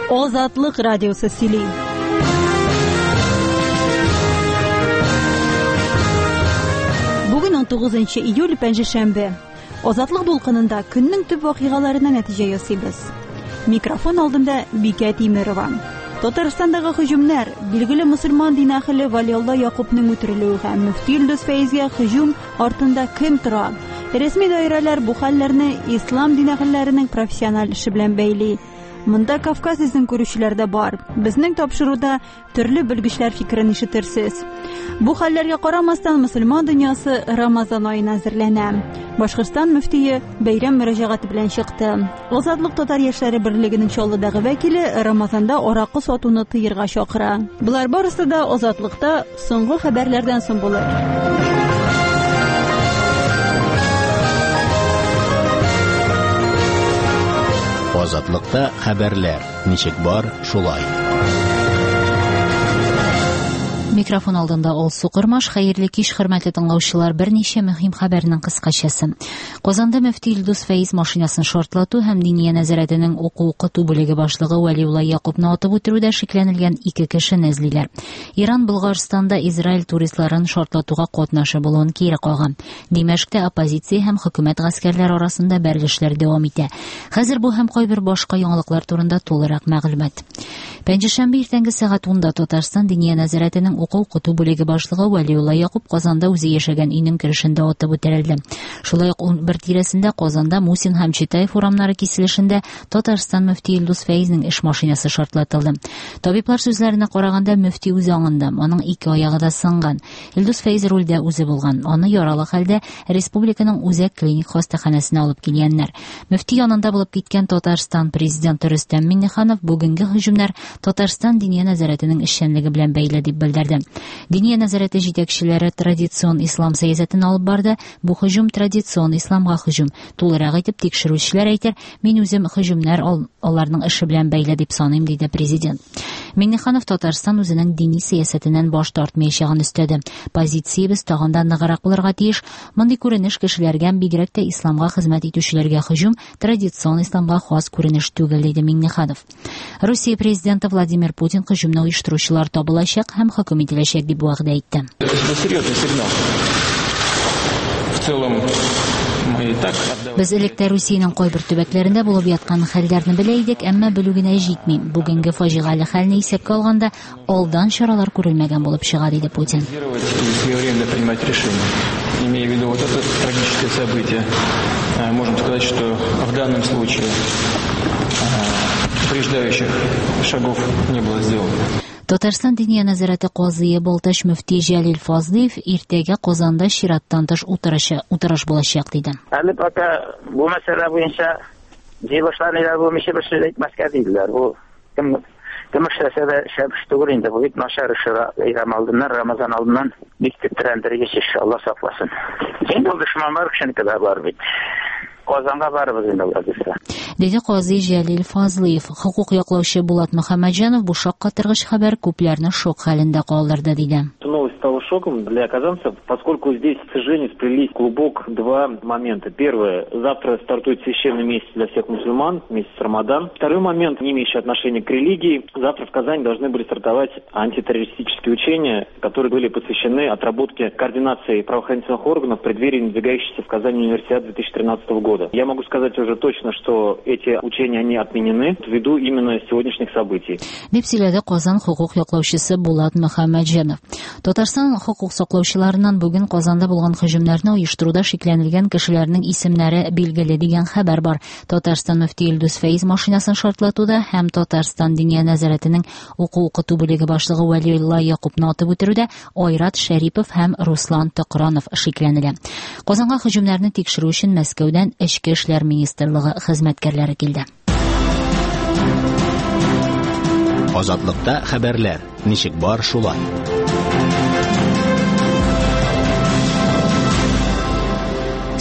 Азатлык радиосы сөйли. Бүген 19 июль пәнҗешәмбе. Азатлык дулкынында көннең төп вакыйгаларына нәтиҗә ясыйбыз. Микрофон алдында Бикә Тимерова. Татарстандагы һөҗүмнәр, билгеле мусульман дин әһеле Валиулла Якубның үтерелүе һәм мөфти Илдус Фәйзгә һөҗүм артында кем тора? Рәсми даирәләр бу хәлләрне ислам дин әһелләренең профессиональ эше белән бәйли. Монда Кавказ изен күрүчеләр дә бар. Безнең тапшыруда төрле белгечләр фикерен ишетерсез. Бу хәлләргә карамастан мусульман дөньясы Рамазан аена әзерләнә. Башкортстан мөфтие бәйрәм мөрәҗәгате белән чыкты. Азатлык татар яшьләре берлегенең Чаллыдагы вәкиле Рамазанда аракы сатуны тыерга чакыра. Булар барысы да Азатлыкта соңгы хәбәрләрдән соң булыр. Азатлыкта хәбәрләр. Ничек бар, шулай. Микрофон алдында ул Сукырмаш. Хәерле кич, хөрмәтле тыңлаучылар. Берничә мөһим хәбәрнең кыскачасы. Казанда мөфти Илдус Фәйз машинасын шартлату һәм Диния нәзарәтенең уку-укыту бүлеге башлыгы Валиулла Якубны атып үтерүдә шикләнелгән 2 кешене эзлиләр. Иран Булгарстанда Израиль туристларын шартлатуга катнашы булуын кире каган. Димәшктә оппозиция һәм хөкүмәт гаскәрләр арасында бәрелешләр дәвам итә. Хәзер бу һәм кайбер башка яңалыклар турында тулырак мәгълүмат. Пәнҗешәмбе иртәнге сәгать 10-да Татарстан Диния нәзарәтенең уку-укыту бүлеге башлыгы Валиулла Якуб Казанда үзе яшәгән өйнең керешендә атып үтерелде. Шулай ук 11 тирәсендә Казанда Мусин һәм Читаев урамнары киселешендә Татарстан мөфти Илдус Фәйзнең эш машинасы шартлатылды. Табиблар сүзләренә караганда, мөфти үзе аңында, аның 2 аягы да сынган. Илдус Фәйз рульдә үзе булган. Аны яралы хәлдә республиканың үзәк клиник хастаханәсенә алып килгәннәр. Мөфти янында булып киткән Татарстан президенты Рөстәм Миңнеханов бүгенге һөҗүмнәр Татарстан Диния нәзарәтенең эшчәнлеге белән бәйле дип белдерде. Диния нәзарәте җитәкчеләре традицион ислам сәясәтен алып барды. Бу һөҗүм традицион исламга һөҗүм. Тулырак итеп тикшерүчеләр әйтер, мин үзем һөҗүмнәр аларның эше белән бәйле дип саныйм, диде президент. Миңнеханов Татарстан үзенең дини сәясәтеннән баш тартмаячагын өстәде. Позициябез тагында ныграк булырга тиеш. Мондый күренеш кешеләргә, бигрәк тә исламга хезмәт итүчеләргә һөҗүм традицион исламга хас күренеш түгел, диде Миңнеханов. Русия президенты Владимир Путин һөҗүмне оештыручылар табылачак һәм хөкем ителәчәк дип вәгъдә итте. Серьезный сигнал. В целом Без электә Русиянең кайбер төбәкләрендә булып яткан хәлләрне белә идек, әмма белү генә җитми. Бүгенге фаҗигале хәлне исәпкә алганда, алдан чаралар күрелмәгән булып чыга, диде Путин. Имея в виду вот это трагическое событие, можем сказать, что в данном случае упреждающих шагов не было сделано. Татарстан Диния нәзарәте казые Балташ мөфти Җәлил Фазлыев иртәгә Казанда чираттан тыш утырыш булачак, диде. Әле пока бу мәсьәлә буенча җыелышларны бу мишә бер сүз әйтмәскә диделәр. Бу кем эшләсә дә шәп түгел инде. Бу бит начар эшера Рамазан алдыннан бик тетрәндергеч, иншалла сакласын. Инде дошманнар өчен кадәр бар бит. Казанга барыбыз инде булды. Диде казый Җәлил Фазлыев. Хукук яклаучы Булат Мөхәммәтҗанов бу шаккатыргыч хәбәр күпләрне шок хәлендә калдырды, диде. Новость стала шоком для казанцев, поскольку здесь, к сожалению, сплелись клубок 2 момента. Первое, завтра стартует священный месяц для всех мусульман, месяц Рамадан. Второй момент, не имеющий отношения к религии. Завтра в Казани должны были стартовать антитеррористические учения, которые были посвящены отработке координации правоохранительных органов в преддверии надвигающейся в Казани универсиады 2013 года. Я могу сказать уже точно, что эти учения они отменены ввиду именно сегодняшних событий. Дип сөйләде Казан хукук яклаучысы Булат Мөхәммәтҗанов. Татарстан хукук саклаучыларыннан бүген Казанда булган һөҗүмнәрне оештыруда шикләнелгән кешеләрнең исемнәре билгеле дигән хәбәр бар. Татарстан мөфти Илдус Фәйз машинасын шартлатуда һәм Татарстан Диния нәзарәтенең уку-укыту бүлеге башлыгы Валиулла Якубны атып үтерүдә Айрат Шәрипов һәм Руслан Токранов шикләнелә. Казанга һөҗүмнәрне тикшерү өчен Мәскәүдән Эчке эшләр министрлыгы хезмәткәрләре килде. Азатлыкта хәбәрләр. Ничек бар, шулай.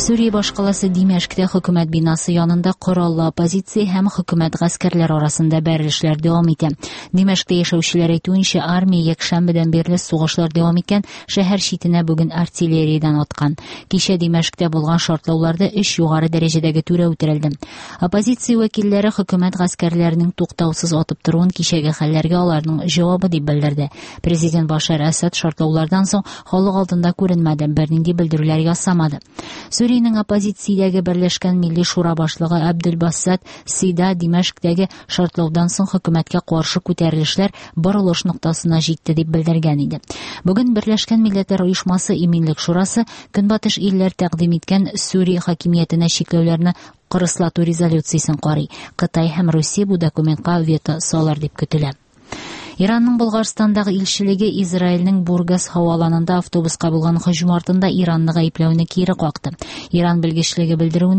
Сүрия башкаласы Димәшктә хөкүмәт бинасы янында кораллы оппозиция һәм хөкүмәт гаскәрләр арасында бәрелешләр дәвам итә. Димәшктә яшәүчеләр әйтүенчә, армия якшәмбедән бирле сугышлар дәвам иткән шәһәр читенә бүген артиллериядән аткан. Кичә Димәшктә булган шартлауларда 3 югары дәрәҗәдәге түрә үтерелде. Оппозиция вәкилләре хөкүмәт гаскәрләренең туктаусыз атып торуын кичәге хәлләргә аларның җавабы дип белдерде. Президент Башар Асад шартлаулардан соң халык алдында күренмәде, бернинди белдерүләр ясамады. Сүриянең оппозициядәге Берләшкән Милли шура башлыгы Абдулбассат Сида Димәшктәге шартлаудан соң хөкүмәткә каршы күтәрелешләр борылыш ноктасына җитте дип белдергән иде. Бүген Берләшкән Милләтләр Оешмасы Иминлек шурасы Көнбатыш илләр тәкъдим иткән Сүрия хакимиятенә чикләүләрне кырыслату резолюциясен карый. Кытай һәм Русия бу документка вето салыр дип көтелә. Иранның Болгарстандагы илчелеге Израильнең Бургас һаваланында автобуска булган һөҗүм артында Иранны гаепләүне кире какты. Иран илчелеге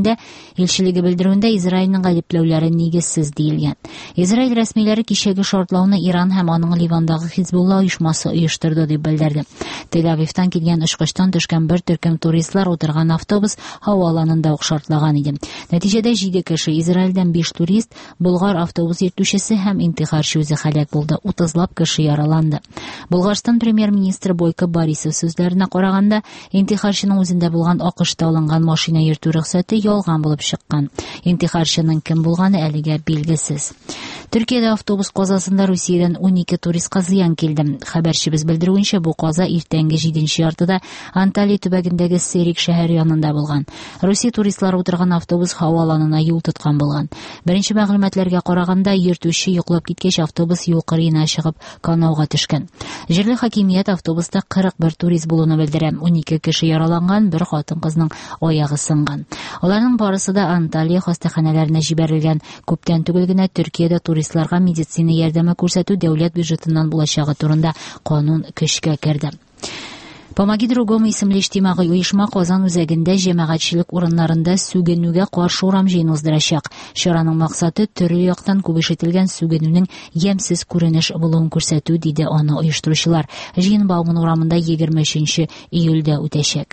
белдерүендә Израильнең гаепләүләре нигезсез диелгән. Израиль рәсмиләре кичәге шартлауны Иран һәм аның Ливандагы Хизбулла оешмасы оештырды дип белдерде. Тель-Авивтан килгән очкычтан төшкән бер төркем туристлар утырган автобус һаваланында ук шартлаган иде. Нәтиҗәдә 7 кеше, Израильдән 5 турист, Болгар автобус йөртүчесе һәм интихарчы үзе һәлак булды. 30 кеше яраланды. Булгарстан премьер-министры Бойко Борисов сүзләренә караганда, интихарчының үзендә булган АКШта алынган машина йөртү рөхсәте ялган булып чыккан. Интихарчының кем булганы әлегә билгесез. Төркиядә автобус казасында Русиядән 12 туристка зыян килде. Хәбәрчебез белдерүенчә, бу каза иртәнге 7 яртыда Анталия төбәгендәге Серик шәһәр янында булган. Русия туристлары утырган автобус һаваланына юл тоткан булган. Беренче мәгълүматларга караганда, йөртүче йоклап киткәч автобус юл кырыена чыгып канауга төшкән. Җирле хакимият автобуста 41 турист булуны белдерә. 12 кеше яраланган, бер хатын-кызның аягы сынган. Аларның барысы да Анталия хастаханәләренә җибәрелгән. Күптән түгел генә Төркиядә туристларга медицина ярдәме күрсәтү дәүләт бюджетыннан булачагы турында канун көчкә керде. Помоги другому исемле иҗтимагый оешма Казан үзәгендә җәмәгатьчелек урыннарында сүгенүгә каршы урам җыен уздырачак. Чараның максаты төрле яктан күп ишетелгән сүгенүнең ямьсез күренеш булуын күрсәтү, диде аны оештыручылар. Җыен Бауман урамында 23 июльдә үтәчәк.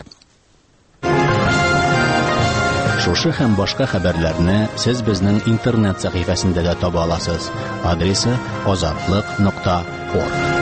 Шушы һәм башка хәбәрләрне сез безнең интернет сәхифәсендә дә таба аласыз. Адресы azatlyk.org.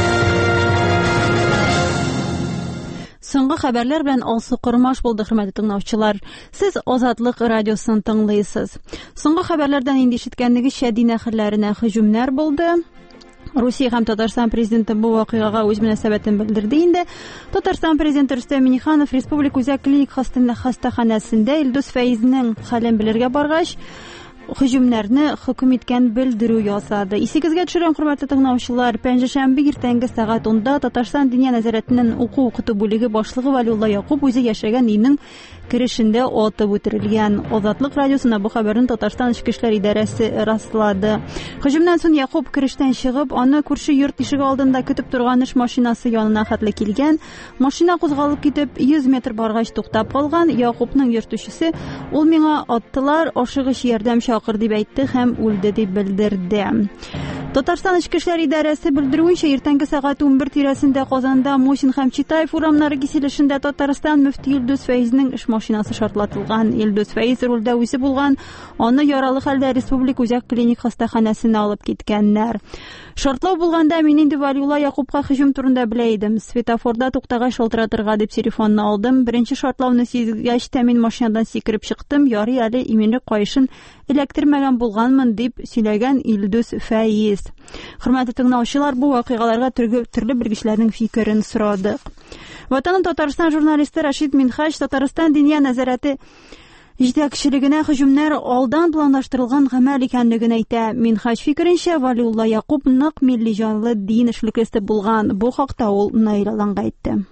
Соңгы хәбәрләр белән Алсу Кормаш булды, хөрмәтле тыңлаучылар. Сез Азатлык радиосын тыңлыйсыз. Соңгы хәбәрләрдән инде ишеткәнегезчә дин әһелләренә һөҗүмнәр булды. Русия һәм Татарстан президенты бу вакыйгага үз мөнәсәбәтен белдерде инде. Татарстан президенты Рөстәм Миңнеханов Республика үзәк клиник хастаханәсендә Илдус Фәйзнең хәлен белергә баргач, һөҗүмнәрне хөкем иткән белдерү ясады. Исегезгә төшерәм, хөрмәтле тыңлаучылар, пәнҗешәмбе иртәнге сәгать 10-да Татарстан Диния нәзарәтенең уку-укыту бүлеге башлыгы Валиулла Якуб үзе яшәгән өйнең кирешендә атып үтерелгән. Азатлык радиосына бу хәбәрне Татарстан Ичке эшләр идарәсе раслады. Һөҗүмнән соң Якуб кирештән чыгып, аны күрше йорт ишеге алдында көтеп торган эш машинасы янына хәтле килгән. Машина кузгалып китеп 100 метр баргач туктап калган. Якубның йөртүчесе: "Ул миңа аттылар, ашыгыч ярдәм чакыр", дип әйтте һәм үлде дип белдерде. Татарстан Ичке эшләр идарәсе белдерүенчә, иртәнге сәгать 11 тирәсендә Казанда Мусин һәм Читаев урамнары киселешендә Татарстан мөфти Илдус Фәйзнең эш машинасы шартлатылган. Илдус Фәйз рульдә үзе булган, аны яралы хәлдә Республика үзәк клиник хастаханәсенә алып киткәннәр. Шартлау булганда мин инде Валиулла Якубка һөҗүм турында белә идем. Светофорда туктагач шалтыратырга дип телефонны алдым. Беренче шартлауны сизгәч тә мин машинадан сикереп чыктым. Ярый әле иминлек кайышын эләктермәгән булганмын, дип сөйләгән Илдус Фәйз. Хөрмәтле тыңлаучылар, бу вакыйгаларга төрле белгечләрнең фикерен сорадык. Ватанын Татарстан журналисты Рашид Минхаҗ Татарстан Диния нәзарәте җитәкчелегенә һөҗүмнәр алдан планлаштырылган гамәл икәнлеген әйтә. Минхаҗ фикеренчә, Валиулла Якуб нык милли җанлы дин эшлеклесе булган. Бу хакта ул Наилаланга әйтте.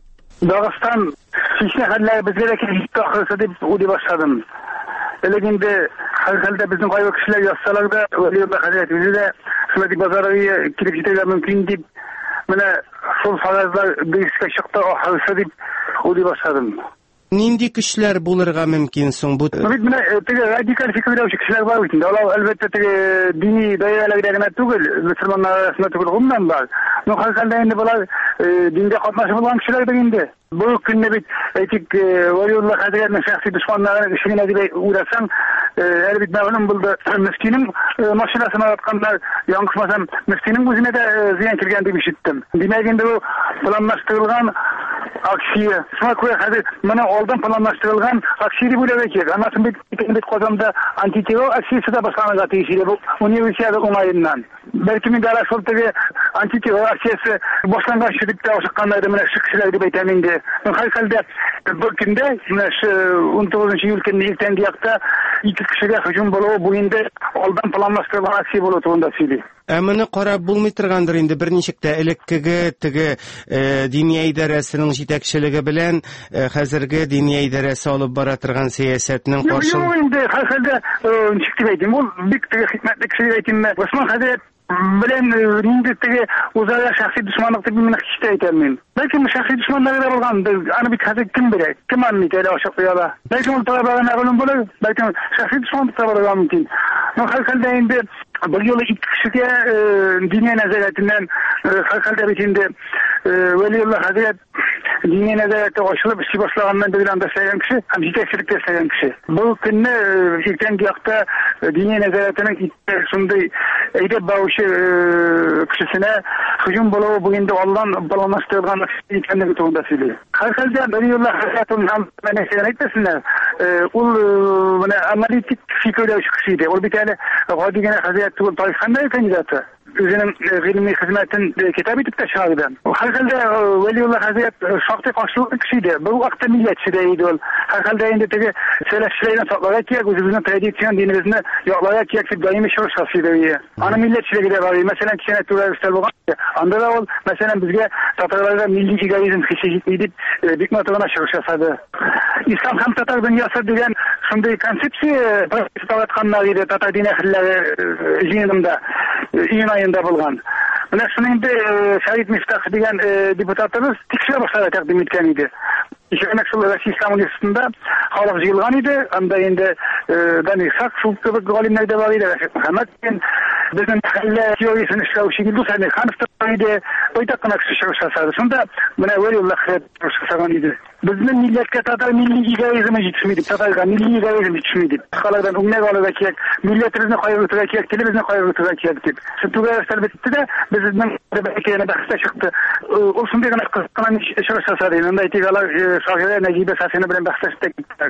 Дагыстан кичә хәлләр безгә дә килеп ахырсы дип уйлый башладым. Ләкинде хәлдә безнең кайбер кешеләр ясалар да, Валиулла хәзрәт үзе дә Шулай базарга килеп җитәргә мөмкин дип, менә шул фаразлар бирискә чыкты ахырсы дип уйлый башладым. Нинди көчләр булырга мөмкин соң бу? Менә теге радикаль фикерләүче кешеләр бар бит инде. Алар әлбәттә теге дини даирәләрдә генә түгел, мөселманнар арасында түгел, гомумән бар. Но хәзердә инде булар дингә катнашып булган кешеләр инде. Бу көнне бит әйтик Валиулла хәзрәтнең шәхси дошманнары эшенә дип уйласаң, әлбәттә мәгълүм булды. Мөфтинең машинасын атканнар, яңгысмасам, мөфтинең үзенә дә зыян килгән дип ишеттем. Димәк инде бу планлаштырылган акция. Шуңа күрә хәзер моны алдан планлаштырылган акция дип уйларга кирәк. Аннан бит Казанда антитеррор акциясе дә башланырга тиеш иде. Бу универсиада уңаеннан. Бәлки мин дә шул теге антитеррор акциясе башланган ширкәттә ашыкканнар менә шикелләр дип әйтәм инде. Һәр хәлдә бу көндә менә 19 июль көнне иртәнге якта 2 кешегә һөҗүм булуы бу инде алдан планлаштырылган акция булуы турында сөйли. Моны карап булмый торгандыр инде берничек тә элеккеге теге дини идарәсенең җитәкчелеге белән хәзерге дини идарәсе алып бара торган сәясәтнең каршы. Юк инде һәр хәлдә ничек дип әйтим, ул бик теге хикмәтле кеше дип әйтим. Госман хәзрәт белән инде теге үзара шәхси дошманлык дип мин хис итә әйтәм. Бәлки шәхси дошманлыгы да булгандыр. Аны бит хәзер кем белә? Кем аны итә ашык куяла? Бәлки ул табарга мәгълүм булыр. Бәлки шәхси дошманлык табарга мөмкин. Но һәр хәлдә инде бу юлы 2 кешегә дини нәзарәтеннән һәр хәлдә бит инде Валиулла хәзрәт дини нәзарәте ачылып эшли башлаганнан бeri анда эшләгән кеше һәм җитәкчелектә эшләгән кеше. Бу көнне иртәнге якта дини нәзарәтенең шундый әйдәп баручы кешесенә һөҗүм булуы бу инде алдан планлаштырылган икәнлеге турында сөйли. Һәр хәлдә Валиулла хәзрәтнең һәм менә сәгать әйтәсеннәр, ул менә аналитик фикерләүче кеше иде. Ул бит әле гади генә хәзрәт түгел, тарихында кандидаты. Үзенең гыйльми хезмәтен китап итеп тә чыгарды. Һәр хәлдә Валиулла хәзрәт шактый каршылыклы кеше иде. Бу вакытта милләтче дә иде ул. Һәр хәлдә инде теге сәләфчеләрне сакларга кирәк, үзебезнең традицион динебезне якларга кирәк дип даими чыгыш ясый. Аны милләтчелеге дә бар. Мәсәлән, кичә турыстар булган. Анда да ул, мәсәлән, безгә татарларга милли эгоизм хисе җитми дип бик матур чыгыш ясады. Ислам һәм татар дөньясы дигән шундый концепция таратканнар иде татар дин әһелләре җыенында. Июнь ayında булган. Менә шуны инде Шәриф Мифтах дигән депутатыбыз тикшерә башлады тәкъдим иткән иде. Ишәнәк шул Россия Ислам университетында халык җыелган иде. Анда инде Дани Хак шул кебек галимнәр дә бар иде. Мөхәммәд безнең хәллә теориясын эшләүче Гилдус Ханов та иде. Байтак кына кеше чыгыш ясады. Шунда менә Валиулла чыгыш ясаган иде. Безнең милләткә татар милли эгоизмы җитешми дип, татарга милли эгоизм җитешми дип. Халыктан үгнәк алырга кирәк, милләтебезне кайгыртырга кирәк, телебезне кайгыртырга кирәк дип. Шундый әлбәттә дә безнең бәкәне бәхәскә чыкты. Ул шундый гына кыскана чыгыш ясады. Анда әйтәләр Шагыйрә Нәҗибә Сәсене белән бәхәскә киттеләр.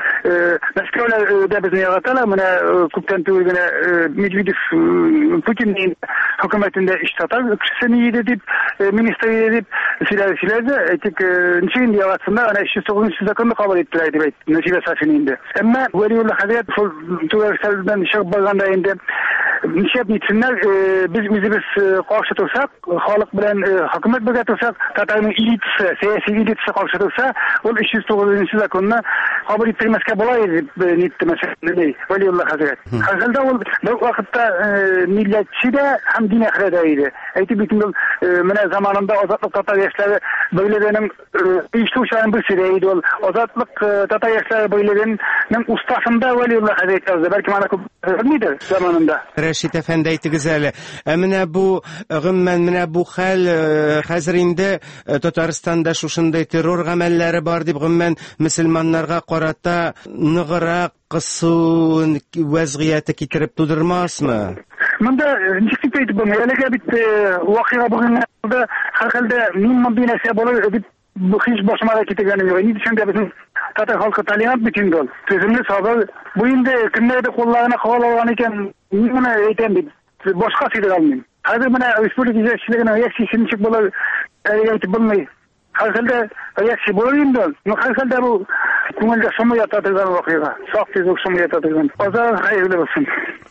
Мәскәүдә безне яраталар. Менә күптән түгел генә Медведев Путинның хөкүмәтендә иштатар кешесен иде дип, министр иде дип сөйләде. Әйтик, ничек инде яратсыннар, ана 309 законны кабул иттеләр дип әйтте Нәҗибә Сәсене инде. Әмма Валиулла хәзрәт шул турыстардан чыгып барганда инде ничек нитсеннәр, без үзебез каршы турсак, халык белән хөкүмәт бергә турсак, татарның элитасы, сәяси элитасы каршы турса, ул 309 законны кабул иттермәскә була дип нитте мәсәлән Валиулла хәзрәт. Хәзердә ул бу вакытта милләтче дә һәм дин әһеле дә иде. Әйтеп бит инде менә заманында азатлык татар яшьләре бөйлегенең иштүчән бер сирә иде ул. Азатлык татар яшьләре бөйлегенең устасында Валиулла хәзрәт язды. Бәлки мана күп белмидер заманында. Рәшит әфәнде әйтегез әле. Менә бу гомумән менә бу хәл хәзер инде Татарстанда шушындай террор гамәлләре бар дип гомумән мөселманнарга карата ныгырак кысу вазгыяты китереп тудырмасмы? Монда ничек әйтеп булмый. Әлегә бит вакыйга булганда һәр хәлдә мин мондый нәрсә булыр дип бу хис башыма да китергәнем юк. Ни өчен дә безнең татар халкы толерант бит инде ул. Төземле сабыр. Бу инде кемнәрдә кулларына кабул алган икән, мин моны әйтәм бит. Башка сөйләп алмыйм. Хәзер менә республика җитәкчелегенең реакциясе ничек булыр әйтеп булмый. Һәр хәлдә реакция булыр инде. Но һәр хәлдә бу күңелдә шуны ята торган вакыйга. Саф тизлек шуны ята торган. Азар хәерле булсын.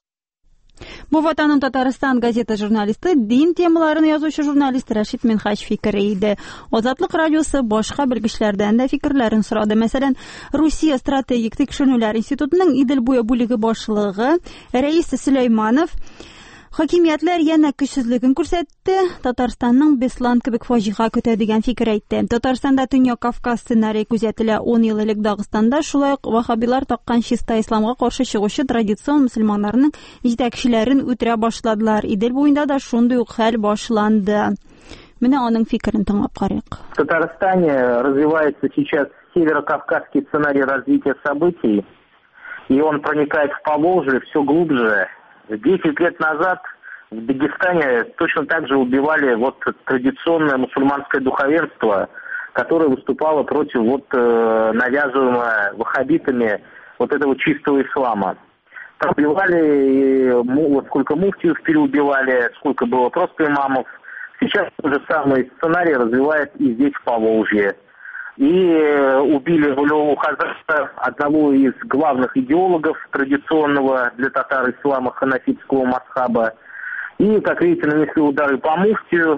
Бу Ватаның Татарстан газета журналисты, дин темаларын язучы журналист Рәшит Минхач фикере иде. Азатлык радиосы башка белгечләрдән дә фикерләрен сорады. Мәсәлән, Русия стратегик тикшерүләр институтының Идел буе бүлеге башлыгы Рәис Сөләйманов Хакимиятләр яна көчсезлеген күрсәтте. Татарстанның Беслан кебек фаҗига көтә дигән фикер әйтте. Татарстанда Төньяк Кавказ сценарий күзәтелә. 10 ел элек Дагыстанда шулай ук вахабилар таккан чиста исламга каршы чыгучы традицион мөселманнарның җитәкчеләрен үтерә башладылар. Идел буенда да шундый ук хәл башланды. Менә аның фикерен тыңлап карыйк. В Татарстане развивается сейчас северокавказский сценарий развития событий, и он проникает в Поволжье все глубже. 10 лет назад в Дагестане точно так же убивали традиционное мусульманское духовенство, которое выступало против навязываемого ваххабитами этого чистого ислама. Там убивали, сколько муфтиев переубивали, сколько было просто имамов. Сейчас тот же самый сценарий развивает и здесь, в Поволжье. И убили рулевого хазрата, одного из главных идеологов традиционного для татар ислама ханафитского масхаба. И, как видите, нанесли удары по муфтию.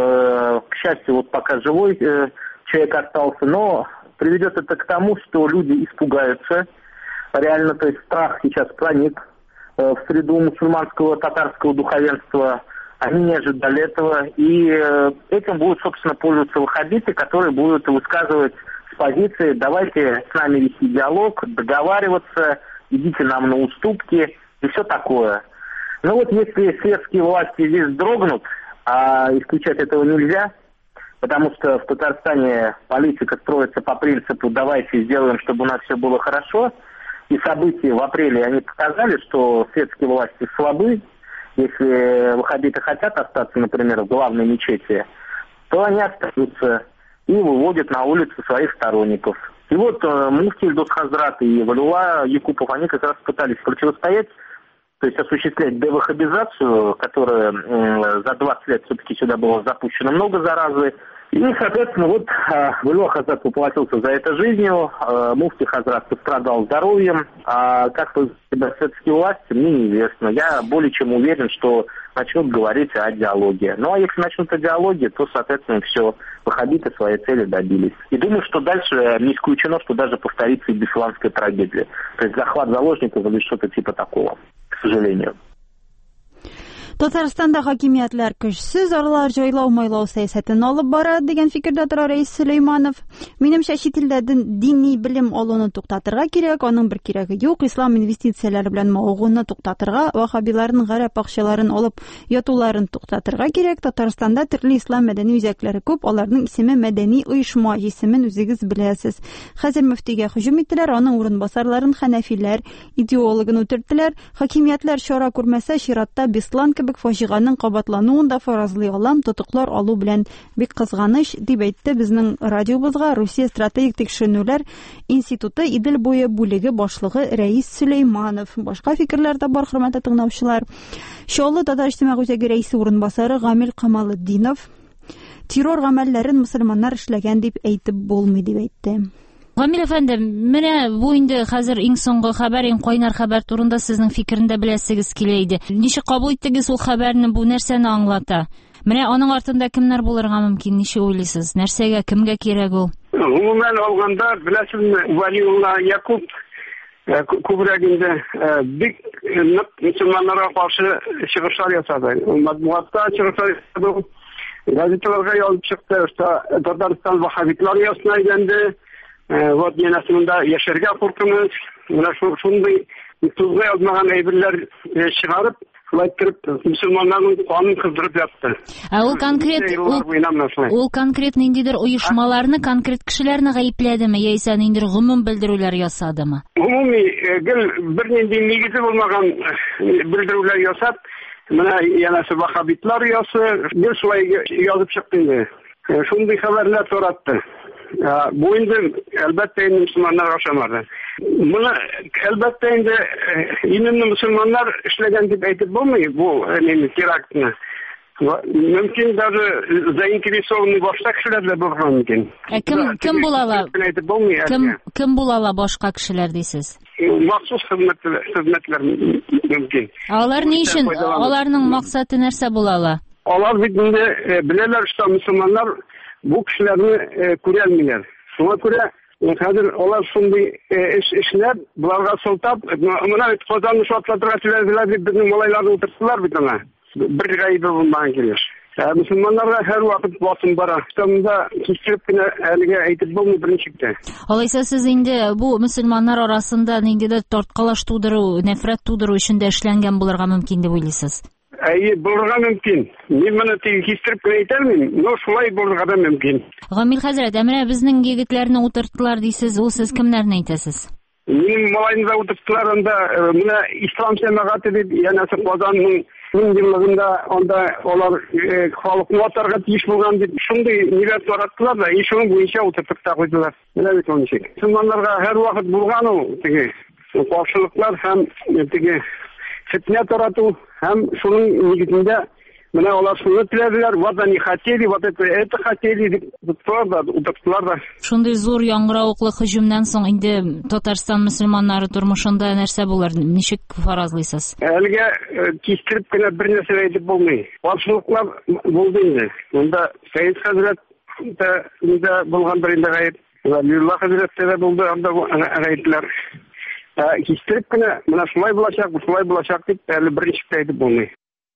К счастью, пока живой человек остался. Но приведет это к тому, что люди испугаются. Реально, то есть страх сейчас проник в среду мусульманского татарского духовенства. Они не ожидали этого, и этим будут, собственно, пользоваться ваххабиты, которые будут высказывать с позиции «давайте с нами вести диалог, договариваться, идите нам на уступки» и все такое. Но если светские власти здесь дрогнут, а исключать этого нельзя, потому что в Татарстане политика строится по принципу «давайте сделаем, чтобы у нас все было хорошо», и события в апреле, они показали, что светские власти слабы. Если ваххабиты хотят остаться, например, в главной мечети, то они остаются и выводят на улицу своих сторонников. И муфти Ильдус Хазрат и Валюла Якупов, они как раз пытались противостоять, то есть осуществлять деваххабизацию, которая за 20 лет все-таки сюда было запущено много заразы. И, соответственно, Валюла Хазрат поплатился за это жизнью, муфти Хазрат пострадал здоровьем, а как себя светские власти, мне неизвестно. Я более чем уверен, что начнут говорить о диалоге. Ну, а если начнут о диалоге, то, соответственно, все, ваххабиты своей цели добились. И думаю, что дальше не исключено, что даже повторится и бесланская трагедия. То есть захват заложников или что-то типа такого, к сожалению. Татарстанда хакимиятләр көчсез, аралар җайлау-майлау сәясәтен алып бара дигән фикердә тора Рәис Сөләйманов. Минемчә, чит илдә дини белем алуны туктатырга кирәк, аның бер кирәге юк. Ислам инвестицияләре белән мавыгуны туктатырга, ваххабиларның гарәп акчаларын алып ятуларын туктатырга кирәк. Татарстанда төрле ислам мәдәни үзәкләре күп, аларның исеме мәдәни оешма, исемен үзегез беләсез. Хәзер мөфтигә һөҗүм иттеләр, аның урынбасарларын хәнәфиләр, идеологын үтерделәр. Хакимиятләр чара күрмәсә, чиратта Беслан кебек фаҗиганың кабатлануын да фаразлый алам, тотыклар алу белән бик кызганыч, дип әйтте безнең радиобызга Русия стратегик тикшеренүләр институты Идел буе бүлеге башлыгы Рәис Сөләйманов. Башка фикерләр дә бар, хөрмәтле тыңлаучылар. Чаллы Татар иҗтимагый үзәге рәисе урынбасары Гамил Камалетдинов террор гамәлләрен мөселманнар эшләгән дип әйтеп булмый, дип әйтте. Гамил әфәнде, менә бу инде хәзер иң соңгы хәбәр, иң кайнар хәбәр турында сезнең фикерендә беләсегез килә иде. Ничек кабул иттегез ул хәбәрне, бу нәрсәне аңлата? Менә аның артында кемнәр булырга мөмкин, ничек уйлыйсыз? Нәрсәгә, кемгә кирәк ул? Гомумән алганда, беләсезме, Валиулла Якуп күбрәгендә бик нык мөселманнарга каршы чыгышлар ясады. Матбугатта чыгышлар ясады. Газеталарга язып чыкты, что Татарстан ваххабитлар ясына әйләнде. Янасында яшәргә куркыныч, менә шундый тузга язмаган әйберләр чыгарып, шулай итеп мөселманнарның канын кыздырып ятты. Ул конкрет ниндидер оешмаларны, конкрет кешеләрне гаепләдеме, яисә ниндидер гомум белдерүләр ясадымы? Гомуми бернинди нигезе булмаган белдерүләр ясап, менә янасы ваххабитлар ясы, бер шулай язып чыкты инде. Шундый хәбәрләр таратты. Bu indi elbette Müslümanlar aşamadı. Bunu elbette indi Müslümanlar işlegen gibi aytıp bulmuyor bu teraktını. Mümkün даже заинтересованный başka kişiler de bulur mümkün. Kim bulala? Kim bulala başka kişiler deysiz? Maxsus hizmetler mümkün. Алар ни өчен? Аларның максаты нәрсә булала? Алар бит инде беләләр, что Müslümanlar bu kişilerini күрәлмиләр. Шуңа күрә хәзер алар шундый эшләр, буларга сылтап, моны Казанны шатлатырга теләделәр дип безнең малайларны утырттылар бит аңа. bir gaybi bulman gerek. Müslümanlara her vakit basın bara. Sonunda kişilip kine әлегә әйтеп булмый беренчектә. Алайса сез инде бу мөселманнар арасында ниндидер тарткалаш тудыру, нәфрәт тудыру өчен дә эшләнгән булырга мөмкин дип уйлыйсыз? Булырга мөмкин. Мин моны кистереп кенә әйтәм, но шулай булырга да мөмкин. Гамил хәзрәт, менә безнең егетләрне утырттылар дисез, ул сез кемнәрне әйтәсез? Минем малайны утырттылар, анда менә ислам җәмәгате дип, янәсе Казанның yılında onda onlar halkın vatarga tiyiş bulgan diye şunday niyet yarattılar da işin boyunca oturtup da koydular. Öyle bir konu şey. Müslümanlarga her vakit bulgan o tege karşılıklar hem tege fitne taratu hem şunun niyetinde Менә алар шуны теләделәр, ватани хотели, вот это хотели дип утырттылар да. Шундый зур яңгыравыклы һөҗүмнән соң инде Татарстан мөселманнары тормышында нәрсә булыр? Ничек фаразлыйсыз? Әлегә кистереп кенә бер нәрсә әйтеп булмый. Каршылыклар булды инде. Монда Сәйид хәзрәт дә булган бер инде гаеп. Вәлиулла хәзрәт дә булды, анда гаепләр. Кистереп кенә менә шулай булачак дип әле беренче әйтеп булмый.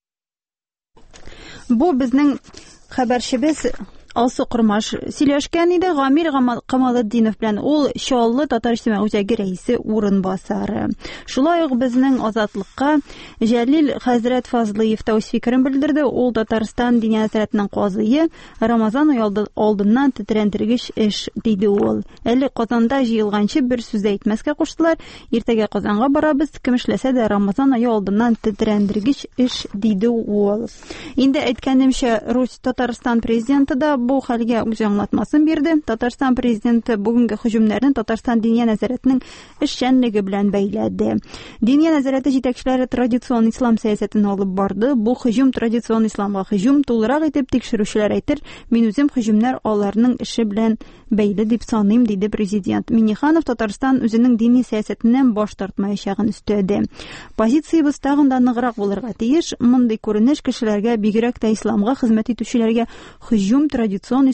Бу безнең хәбәрчебез Алсу Курмаш сөйләшкән иде Гамир Камалетдинов белән. Ул Чаллы Татар иҗтимагый үзәге рәисе урынбасары. Шулай ук безнең Азатлыкка Җәлил хәзрәт Фазлыев та үз фикерен белдерде. Ул Татарстан дини хәзрәтенең казые, Рамазан ае алдыннан тетрәндергеч эш диде ул. Әле Казанда җыелганчы бер сүз әйтмәскә куштылар. Иртәгә Казанга барабыз, кем эшләсә дә Рамазан ае алдыннан тетрәндергеч эш диде ул. Инде әйткәнемчә, Татарстан президенты да бу хәлгә үз аңлатмасын бирде. Татарстан президенты бүгенге һөҗүмнәрне Татарстан диния нәзарәтенең эшчәнлеге белән бәйләде. Диния нәзарәте җитәкчеләре традицион ислам сәясәтен алып барды. Бу һөҗүм традицион исламга һөҗүм, тулырак итеп тикшерүчеләр әйтер, мин үзем һөҗүмнәр аларның эше белән бәйле дип саныйм, диде президент. Минниханов Татарстан үзенең дини сәясәтеннән баш тартмаячагын өстәде. Позициябыз тагын да ныграк булырга тиеш. Мондый күренеш кешеләргә, бигрәк тә исламга хезмәт итүчеләргә һөҗүм традицион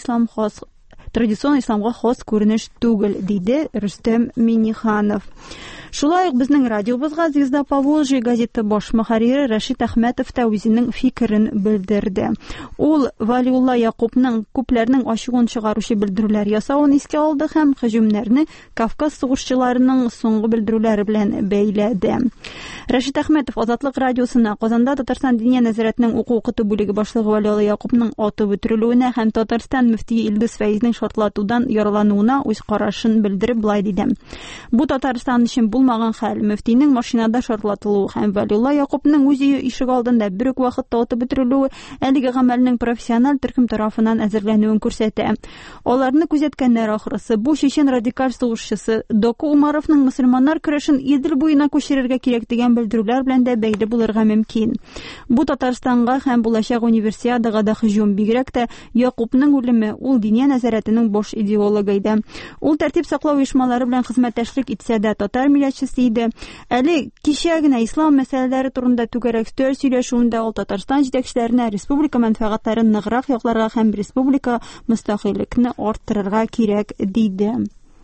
исламга хас күренеш түгел, диде Рөстәм Минниханов. Шулай ук безнең радиобызга Звезда Поволжья газеты баш мөхәррире Рәшит Әхмәтов та үзенең фикерен белдерде. Ул Валиулла Якубның күпләрнең ачуын чыгаручы белдерүләр ясавын искә алды һәм һөҗүмнәрне Кавказ сугышчыларының соңгы белдерүләре белән бәйләде. Рәшит Әхмәтов Азатлык радиосына Казанда Татарстан диния нәзарәтенең уку-укыту бүлеге башлыгы Валиулла Якубның атып үтерелүенә һәм Татарстан мөфтие Илдус Фәйзнең шартлатудан яралануына үз карашын белдереп булай диде. Бу Татарстан өчен булмаган хәл. Мөфтинең машинада шартлатылуы һәм Валиулла Якубның үз ишек алдында бер үк вакытта атып үтерелүе әлеге гамәлнең профессиональ төркем тарафыннан әзерләнүен күрсәтә. Аларны күзәткәннәр ахрысы бу чечен радикаль сугышчысы Доку Умаровның мөселманнар көрәшен Идел буена күчерергә кирәк дигән белдерүләр белән дә бәйле булырга мөмкин. Бу Татарстанга һәм булачак универсиадага да һөҗүм, бигрәк тә Якубның үлеме, ул диния нәзарәтенең бош идеологы иде. Ул тәртип саклау оешмалары белән хезмәттәшлек итсә дә татар милләтчесе иде. Әле кичә генә ислам мәсьәләләре турында түгәрәк сөйләшүендә ул Татарстан җитәкчеләренә республика мәнфәгатьләрен ныграк якларга һәм республика мөстәкыйльлекне арттырырга кирәк диде.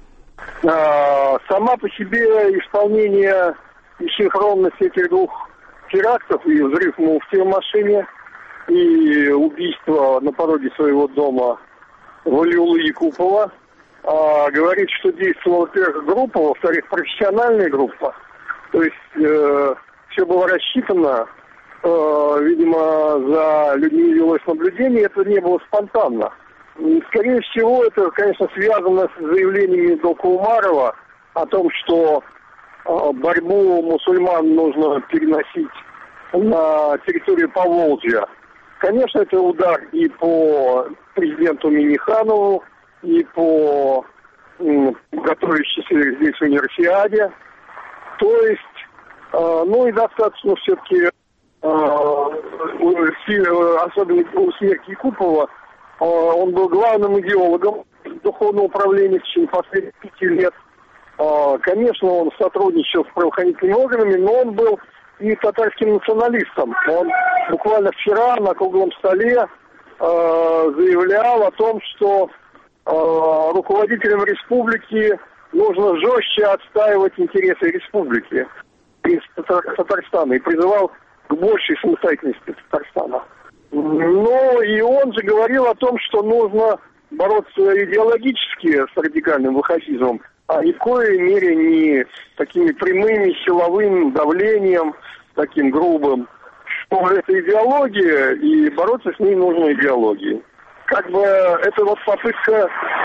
Сама по себе исполнение и синхронность этих двух терактов, и взрыв муфти в машине, и убийство на пороге своего дома Валиуллы Якупова, говорит, что действовала, во-первых, группа, во-вторых, профессиональная группа. То есть все было рассчитано, видимо, за людьми велось наблюдение, это не было спонтанно. И, скорее всего, это, конечно, связано с заявлениями Доку Умарова о том, что борьбу мусульман нужно переносить на территорию Поволжья. Конечно, это удар и по президенту Минниханову, и по готовящейся здесь универсиаде. То есть, и достаточно все-таки, особенно у смерти Якупова, он был главным идеологом духовного управления в течение последних 5 лет. Конечно, он сотрудничал с правоохранительными органами, но он был и татарским националистом. Он буквально вчера на круглом столе заявлял о том, что руководителям республики нужно жестче отстаивать интересы республики, Татарстана, и призывал к большей самостоятельности Татарстана. Но и он же говорил о том, что нужно бороться идеологически с радикальным ваххабизмом, а ни в коей мере не такими прямыми силовым давлением, таким грубым, что это идеология, и бороться с ней нужно идеологией. Как бы это вот попытка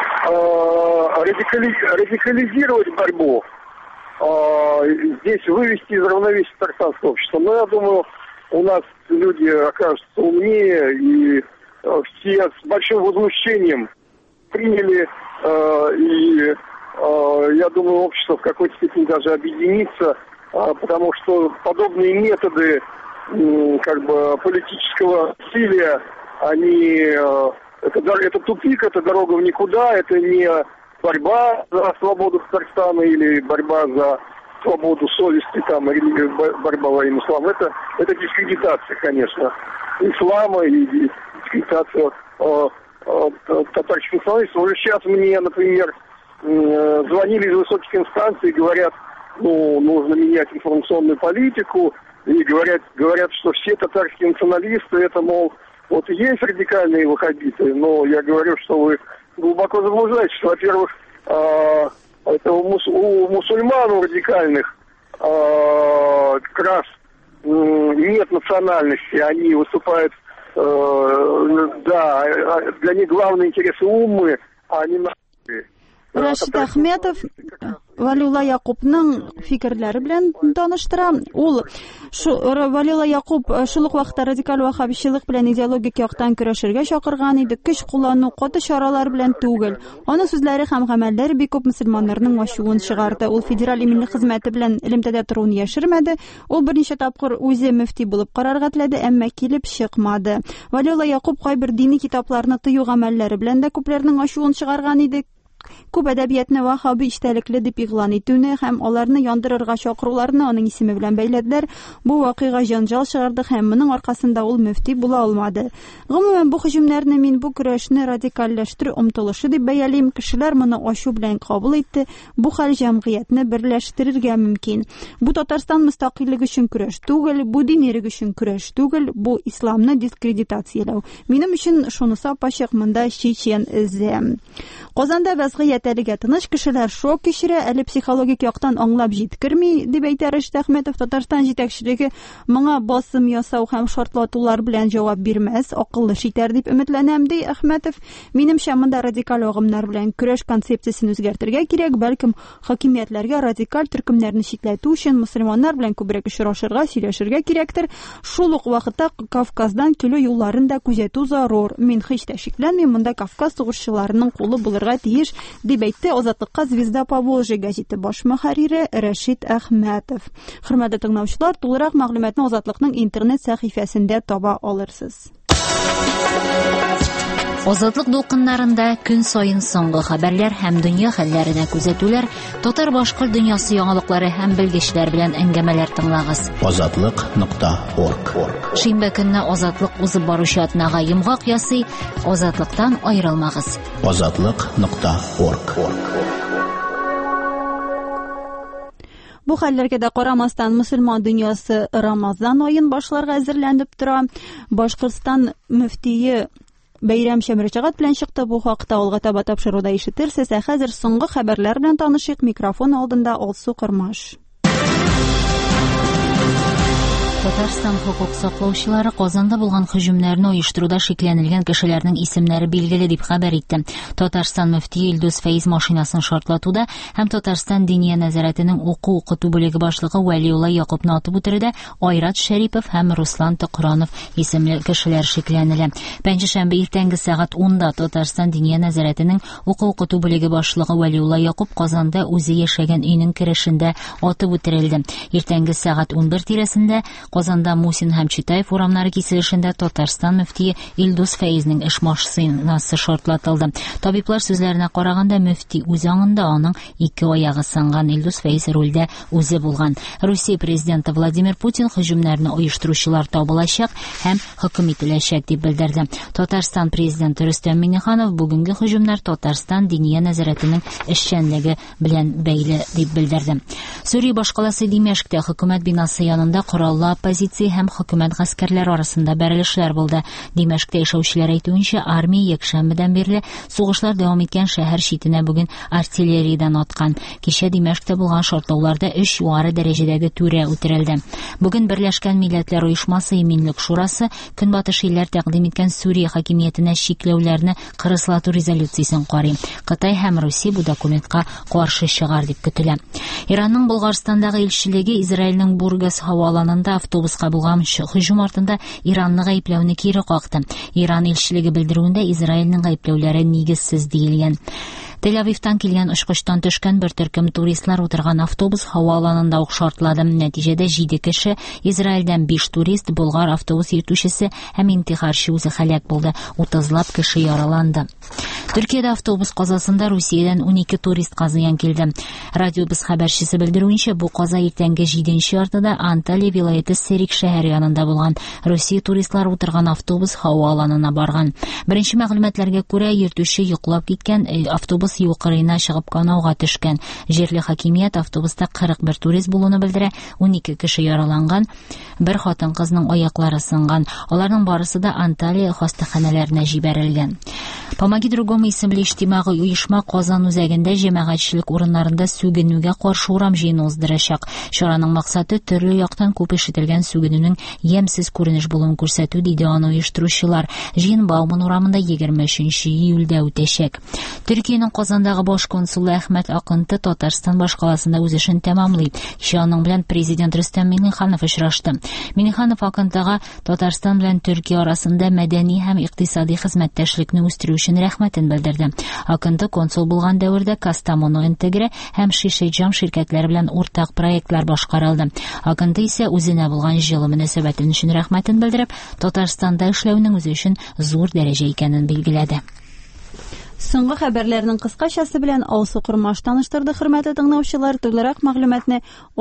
радикализировать борьбу, здесь вывести из равновесия татарстанского общества. Но я думаю, у нас люди окажутся умнее, и все с большим возмущением приняли, и я думаю, общество в какой-то степени даже объединится, потому что подобные методы как бы политического усилия, они это тупик, это дорога в никуда, это не борьба за свободу Татарстана или борьба за свободу совести, там, или борьба во имя ислама. Это дискредитация, конечно, ислама и дискредитация татарских националистов. Уже сейчас мне, например, звонили из высоких инстанций и говорят, нужно менять информационную политику, и говорят, что все татарские националисты, это, мол, вот и есть радикальные ваххабиты, но я говорю, что вы глубоко заблуждаетесь. Во-первых, это у мусульман, у радикальных, как раз нет национальности, они выступают, для них главные интересы уммы, а не нации. Рашид Ахметов Валиулла Якубның фикерләре белән таныштыра. Ул Валиулла Якуб шул ук вакытта радикаль ваххабичилык белән идеологик яктан көрәшергә чакырган иде, көч куллану, каты чаралар белән түгел. Аның сүзләре һәм гамәлләре бик күп мөселманнарның ачуын чыгарды. Ул федераль иминлек хезмәте белән элемтәдә торуын яшермәде. Ул берничә тапкыр үзе мөфти булып карарга теләде, әмма килеп чыкмады. Валиулла Якуб кайбер дини китапларны тыю гамәлләре белән дә күпләрнең ачуын чыгарган иде. Күп әдәбиятны ваххаби иштәлекле дип игълан итүне һәм аларны яндырырга чакыруларны аның исеме белән бәйләделәр. Бу вакыйга җанҗал чыгарды һәм моның аркасында ул мөфти була алмады. Гомумән бу һөҗүмнәрне мин бу көрәшне радикальләштерү омтылышы дип бәялыйм. Кешеләр моны ачу белән кабул итте. Бу хәл җәмгыятьне берләштерергә мөмкин. Бу Татарстан мөстәкыйльлеге өчен көрәш түгел, бу дин ирек өчен көрәш түгел, бу исламны дискредитацияләү. Минем өчен шунысы апачык монда чечен эзе. Казанда вәзгыять әлегә тыныч, кешеләр шок кичерә, әле психологик яктан аңлап җиткерми, дип әйтә Рашид Әхмәтов. Татарстан җитәкчелеге моңа басым ясау һәм шартлатулар белән җавап бирмәс, акыллы шитәр дип өметләнәм, ди Әхмәтов. Минемчә, монда радикаль агымнар белән көрәш концепциясен үзгәртергә кирәк, бәлкем хакимиятләргә радикаль төркемнәрне читләтү өчен мөселманнар белән күбрәк очрашырга, сөйләшергә кирәктер. Шул ук вакытта Кавказдан килү юлларын да күзәтү зарур. Мин һич тә шикләнмим, монда Кавказ сугышчыларының кулы булырга тиеш, дип әйтте Азатлыкка Звезда Поволжья газеты баш мөхәррире Рашид Әхмәтов. Хөрмәтле тыңлаучылар, тулырак мәгълүматны Азатлыкның интернет сәхифәсендә таба алырсыз. Азатлык дулкыннарында көн сайын соңгы хәбәрләр һәм дөнья хәлләренә күзәтүләр, татар башкорт дөньясы яңалыклары һәм белгечләр белән әңгәмәләр тыңлагыз. Azatlyk.org. Шимбә көнне Азатлык узып баручы атнага йомгак ясый, Азатлыктан аерылмагыз. Azatlyk.org. Бу хәлләргә дә карамастан мөселман дөньясы Рамазан аен башларга әзерләнеп тора. Башкортстан мөфтие Бәйрәм Шәмрәҗәгат белән чыкты. Бу хакта алга таба тапшыруда ишетерсез. Хәзер соңгы хәбәрләр белән танышыйк. Микрофон алдында Алсу Кырмаш. Татарстан хукук саклаучылары Казанда булган һөҗүмнәрне оештыруда шикләнелгән кешеләрнең исемнәре билгеле дип хәбәр итте. Татарстан мөфтие Илдус Фәиз машинасын шартлатуда һәм Татарстан Диния нәзарәтенең укыту бүлеге башлыгы Вәлиулла Якубны атып үтерүдә Айрат Шәрипов һәм Руслан Токранов исемле кешеләр шикләнелә. Пәнҗешәмбе иртәнге сәгать 10-да Татарстан Диния нәзарәтенең укыту бүлеге башлыгы Вәлиулла Якуб Казанда үзе яшәгән өйнең керешендә атып үтерелде. Иртәнге сәгать 11 тирәсендә Казанда Мусин һәм Читаев урамнары киселешендә Татарстан мөфтие Илдус Фәизнең эш машинасы шартлатылды. Табиблар сүзләренә караганда, мөфти үз аңында аның 2 аягы сынган. Илдус Фәиз рульдә үзе булган. Русия президенты Владимир Путин һөҗүмнәрне оештыручылар табылачак һәм хөкем ителәчәк дип белдерде. Татарстан президенты Рөстәм Миңнеханов бүгенге һөҗүмнәр Татарстан Диния нәзарәтенең эшчәнлеге белән бәйле дип белдерде. Сүрия башкаласы Димәшктә хөкүмәт бинасы янында кораллап оппозиция һәм хөкүмәт гаскәрләре арасында бәрелешләр булды. Димәшктә яшәүчеләр әйтүенчә, армия якшәмбедән бирле сугышлар дәвам иткән шәһәр читенә бүген артиллериядән аткан. Кичә Димәшктә булган шартлауларда 3 югары дәрәҗәдәге түрә үтерелде. Бүген Берләшкән Милләтләр Оешмасы Иминлек шурасы Көнбатыш илләр тәкъдим иткән Сүрия хакимиятенә чикләүләрне кырыслату резолюциясен карый. Кытай һәм Русия бу документка каршы чыгар дип көтелә. Иранның Булгарстандагы илчелеге Израильнең Бургас һаваланында автобуска булган һөҗүм артында Иранны гаепләүне кире какты. Иран илчелеге белдерүендә Израильнең гаепләүләре нигезсез диелгән. Тель-Авивтан килгән очкычтан төшкән бер төркем туристлар утырган автобус һаваланында ук шартлады. Нәтиҗәдә 7 кеше, Израильдән 5 турист, болгар автобус йөртүчесе һәм интихарчы үзе һәлак булды. 30лап кеше яраланды. Төркиядә автобус казасында Русиядән 12 туристка зыян килде. Радиобыз хәбәрчесе белдерүенчә, бу каза иртәнге 7нче яртыда Анталия вилаяты Серик шәһәре янында булган. Русия туристлар утырган автобус һаваланына барган. Беренче мәгълүматларга күрә, йөртүче йоклап киткән, автобус юқырына чыгып канауга төшкән. Җирле хакимият автобуста 41 турист булуны белдерә, 12 кеше яраланган, бер хатын-кызның аяклары сынган. Аларның барысы да Анталия хастаханәләренә җибәрелгән. Помоги другому исемле иҗтимагый оешма Казан үзәгендә җәмәгатьчелек урыннарында сүгенүгә каршы урам җыены уздырачак. Чараның максаты төрле яктан күп ишетелгән сүгенүнең ямьсез күренеш булуын күрсәтү, диде аны оештыручылар. Җыен Бауман урамында 23 июльдә үтәчәк. Төркиянең Казандагы баш консулы Әхмәт Акынты Татарстан башкаласында үз эшен тәмамлый. Аның белән президент Рөстәм Миңнеханов очрашты. Миңнеханов Акынтыга Татарстан белән Төркия арасында мәдәни һәм икътисади хезмәттәшлекне үстерү өчен рәхмәтен белдерде. Акынты консул булган дәвердә Кастамону Интегре һәм Шишеҗам ширкәтләре белән уртак проектлар башкарылды. Акынты исә үзенә булган җылы мөнәсәбәтен өчен рәхмәтен белдереп, Татарстанда эшләүнең үзе өчен зур дәрәҗә икәнен билгеләде. Соңгы хәбәрләрнең кыскачасы белән Алсу Кырмаш таныштырды. Хөрмәтле тыңлаучылар, тулырак мәгълүматны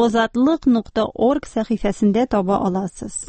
ozatliq.org сәхифәсендә таба аласыз.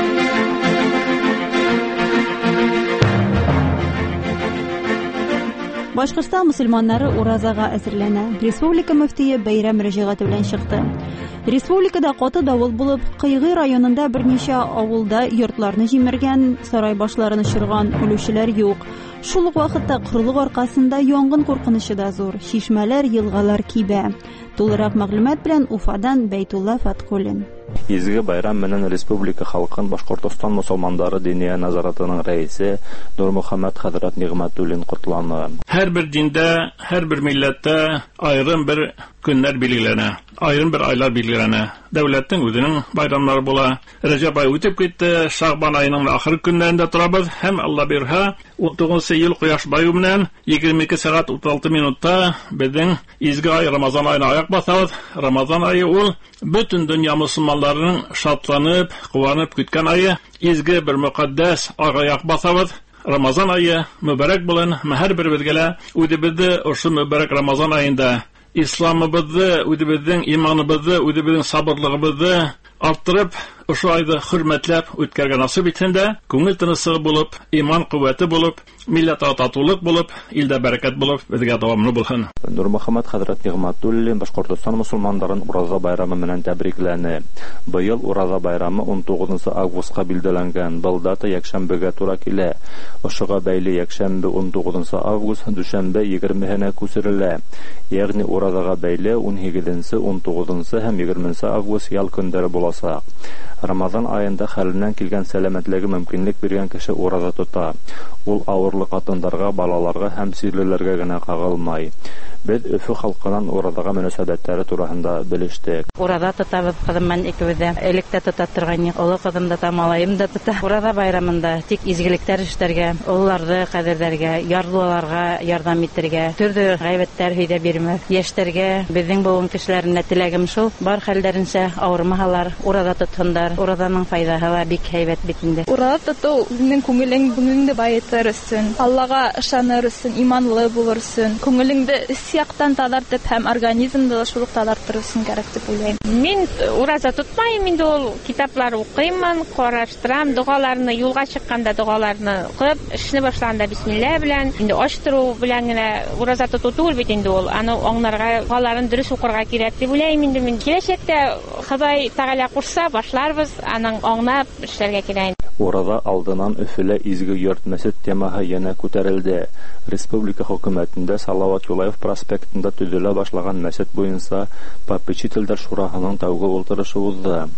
Башкортстан мөселманнары уразага әзерләнә. Республика мөфтие бәйрәм мөрәҗәгате белән чыкты. Республикада каты давыл булып, Кыйгы районында берничә авылда йортларны җимергән, сарай башларын очырган, үлүчеләр юк. Шул ук вакытта кырлык аркасында янгын куркынычы да зур. Чишмәләр, елгалар кибә. Тулырак мәгълүмат белән Уфадан Бәйтулла Фаткуллин. Изге байрам менән республика халкын Башкортстан мөселманнары диния назаратының рәисе Нурмөхәммәд хәзрәт Нигъмәтуллин котланы. Һәр диндә, һәр милләттә аерым бер көннәр билгеләнә. Аерым бер айлар билгеләнә. Дәүләттең үзенең байрамнары була. Рәҗәб ае үтеп китте, Шагбан аеның ахыр көннәрендә торабыз һәм Алла бирһә 19 ел кояш баю белән 22 сәгать 36 минутта безнең изге ай Рамазан аена аяк басабыз. Рамазан ае ул бөтен дөнья мөселманларының шатланып, куанып көткән ае, изге бер мөкаддәс аяк басабыз. Рамазан ае мөбарәк булын, һәр беребезгә үзебезне ошо мөбарәк Рамазан аенда исламыбызны, үзебезнең иманыбызны, үзебезнең сабырлыгыбызны арттырып, ошо айды хөрмәтләп үткәргә насыйп итсәндә, күңел тынысы булып, иман куәте булып, милләткә татулык булып, илдә бәрәкәт булып, безгә дәвамлы булсын. Нурмөхәммәд хәзрәт Нигъмәтуллин Башкортстан мөселманнарын Ураза байрамы менән тәбрикләне. Быел Ураза байрамы 19 августка билгеләнгән. Бу дата якшәмбегә туры килә. Ошыга бәйле якшәмбе 19 август, дүшәмбе 20-нә күчерелә. Ягъни Уразага бәйле 18-нче, 19-нче һәм 20-нче август ял көндәре булачак. Рамазан аенда хәленнән килгән сәламәтлеге мөмкинлек биргән кеше ураза тота. Ул авырлык хатыннарга, балаларга һәм сирлеләргә генә кагылмай. Без Өфө халкының уразага мөнәсәбәтләре турында белештек. Ураза тотабыз кызым икебез дә. Электә тота торган, олы кызым да, малаем да тота. Ураза байрамында тик изгелектәр эшләргә, улларны кадерләргә, ярлыларга ярдәм итәргә, төрле гайбәттәр һөйдә бирмәс. Яшьләргә безнең буын кешеләренә теләгем шул, бар хәлләренчә авырмаһалар, ураза тотһындар. Уразаның файдаһы ла бик һәйбәт бит инде. Ураза тоту үзенең күңелеңне баетыр өчен, Аллага ышаныр өчен, иманлы булыр өчен, күңелеңдә яктан тазартып һәм организмды шул ук тазартыр өчен кирәк дип уйлыйм. Мин ураза тотмайм, инде ул китаплар укыймын, караштырам, дугаларны юлга чыкканда дугаларны укып, эшне башлаганда бисмилла белән, инде ач туру белән генә ураза тоту түгел бит инде ул. Аны аңларга, галарын дөрес укырга кирәк дип уйлыйм инде мин. Киләчәктә Ходай Тәгалә кушса башларбыз, аның аңлап эшләргә кирәк. Ураза алдынан Өфөлә изге йорт мәчет темаһы яна күтәрелде. Республика хөкүмәтендә Салават Юлаев проспектында төзелә башлаган мәчет буенча попечительләр шураһының тәүге утырышы узды.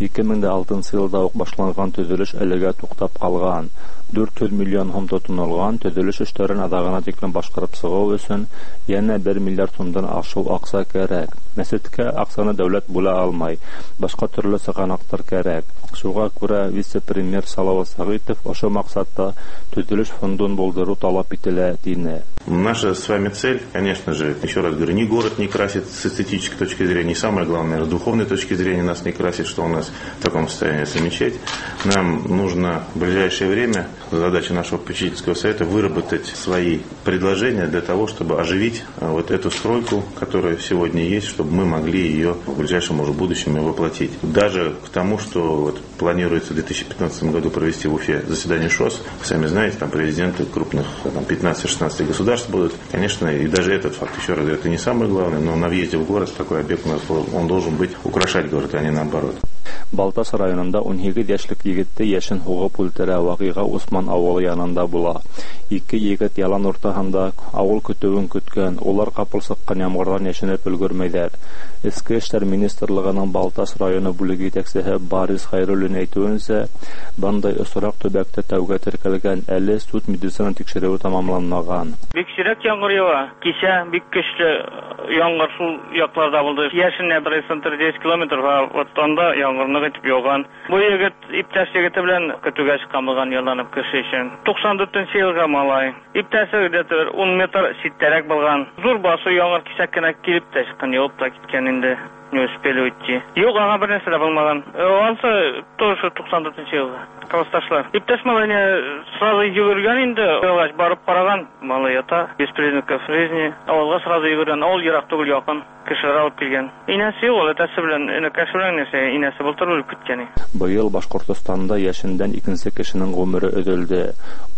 2006 елда ук башланган төзелеш әлегә туктап калган. 400 миллион сум тотынылган төзелеш эшләрен адагына тиклем башкарып сыгу өчен яна 1 миллиард сумдан ашык акча кирәк. Мәчеткә акчаны дәүләт була алмай, башка төрле сыганактар кирәк. Шуңа күрә вице-премьер Салават Сагитов ошо максатта төзелеш фондын булдыру талап ителә дине. Наша с вами цель, конечно же, еще раз говорю, ни город не красит с эстетической точки зрения, ни самое главное, с духовной точки зрения нас не красит, что у нас в таком состоянии мечеть. Нам нужно в ближайшее время, задача нашего попечительского совета, выработать свои предложения для того, чтобы оживить вот эту стройку, которая сегодня есть, чтобы мы могли ее в ближайшем уже будущем воплотить. Даже к тому, что вот планируется в 2015 году провести в Уфе заседание ШОС, вы сами знаете, там президенты крупных 15-16 государств будут. Конечно, и даже этот факт, еще раз говорю, это не самое главное, но на въезде в город такой объект у нас он должен быть украшать город, а не наоборот. Балтас районында 12 яшьлек егетте яшен хугып үлтерә. Вакыйга Усман авылы янында була. 2 егет ялан ортасында авыл көтүен көткән. Улар капыл сыккан ямгырдан яшенеп өлгермәйләр. Эске эшләр министрлыгының Балтас районы бүлеге итәкчесе Борис Хайруллин әйтүенчә, бандай осрак төбәктә тәүгә теркәлгән, әле суд медицина тикшерүе тәмамланган. Бик сирәк яңгыр ява. Кичә бик көчле яңгыр шул якларда булды. Яшенә 10 километр вот анда яңгырны итеп яуган. Бу егет иптәш егете белән көтүгә чыккан булган яланып кеше өчен. 94 елга малай. Иптәше где-то 10 метр ситтәрәк булган. Зур басы яңгыр кисәк кенә килеп тә чыккан, явып та киткән инде. Не успели уйти. Юк, ага бер нәрсә дә булмаган. Ансы тоже 94 елга. Классташлар. Иптәш малай сразу йөгергән инде. Ялгач барып караган, малай ята. Без признаков жизни. Авылга сразу йөгергән. Авыл ерак түгел, якын. Кешеләр алып килгән. Инәсе ул әтәсе белән, энекәше белән нәрсә, инәсе былтыр үлеп киткән. Быел Башкортостанда яшендән икенче кешенең гомере өҙөлдө.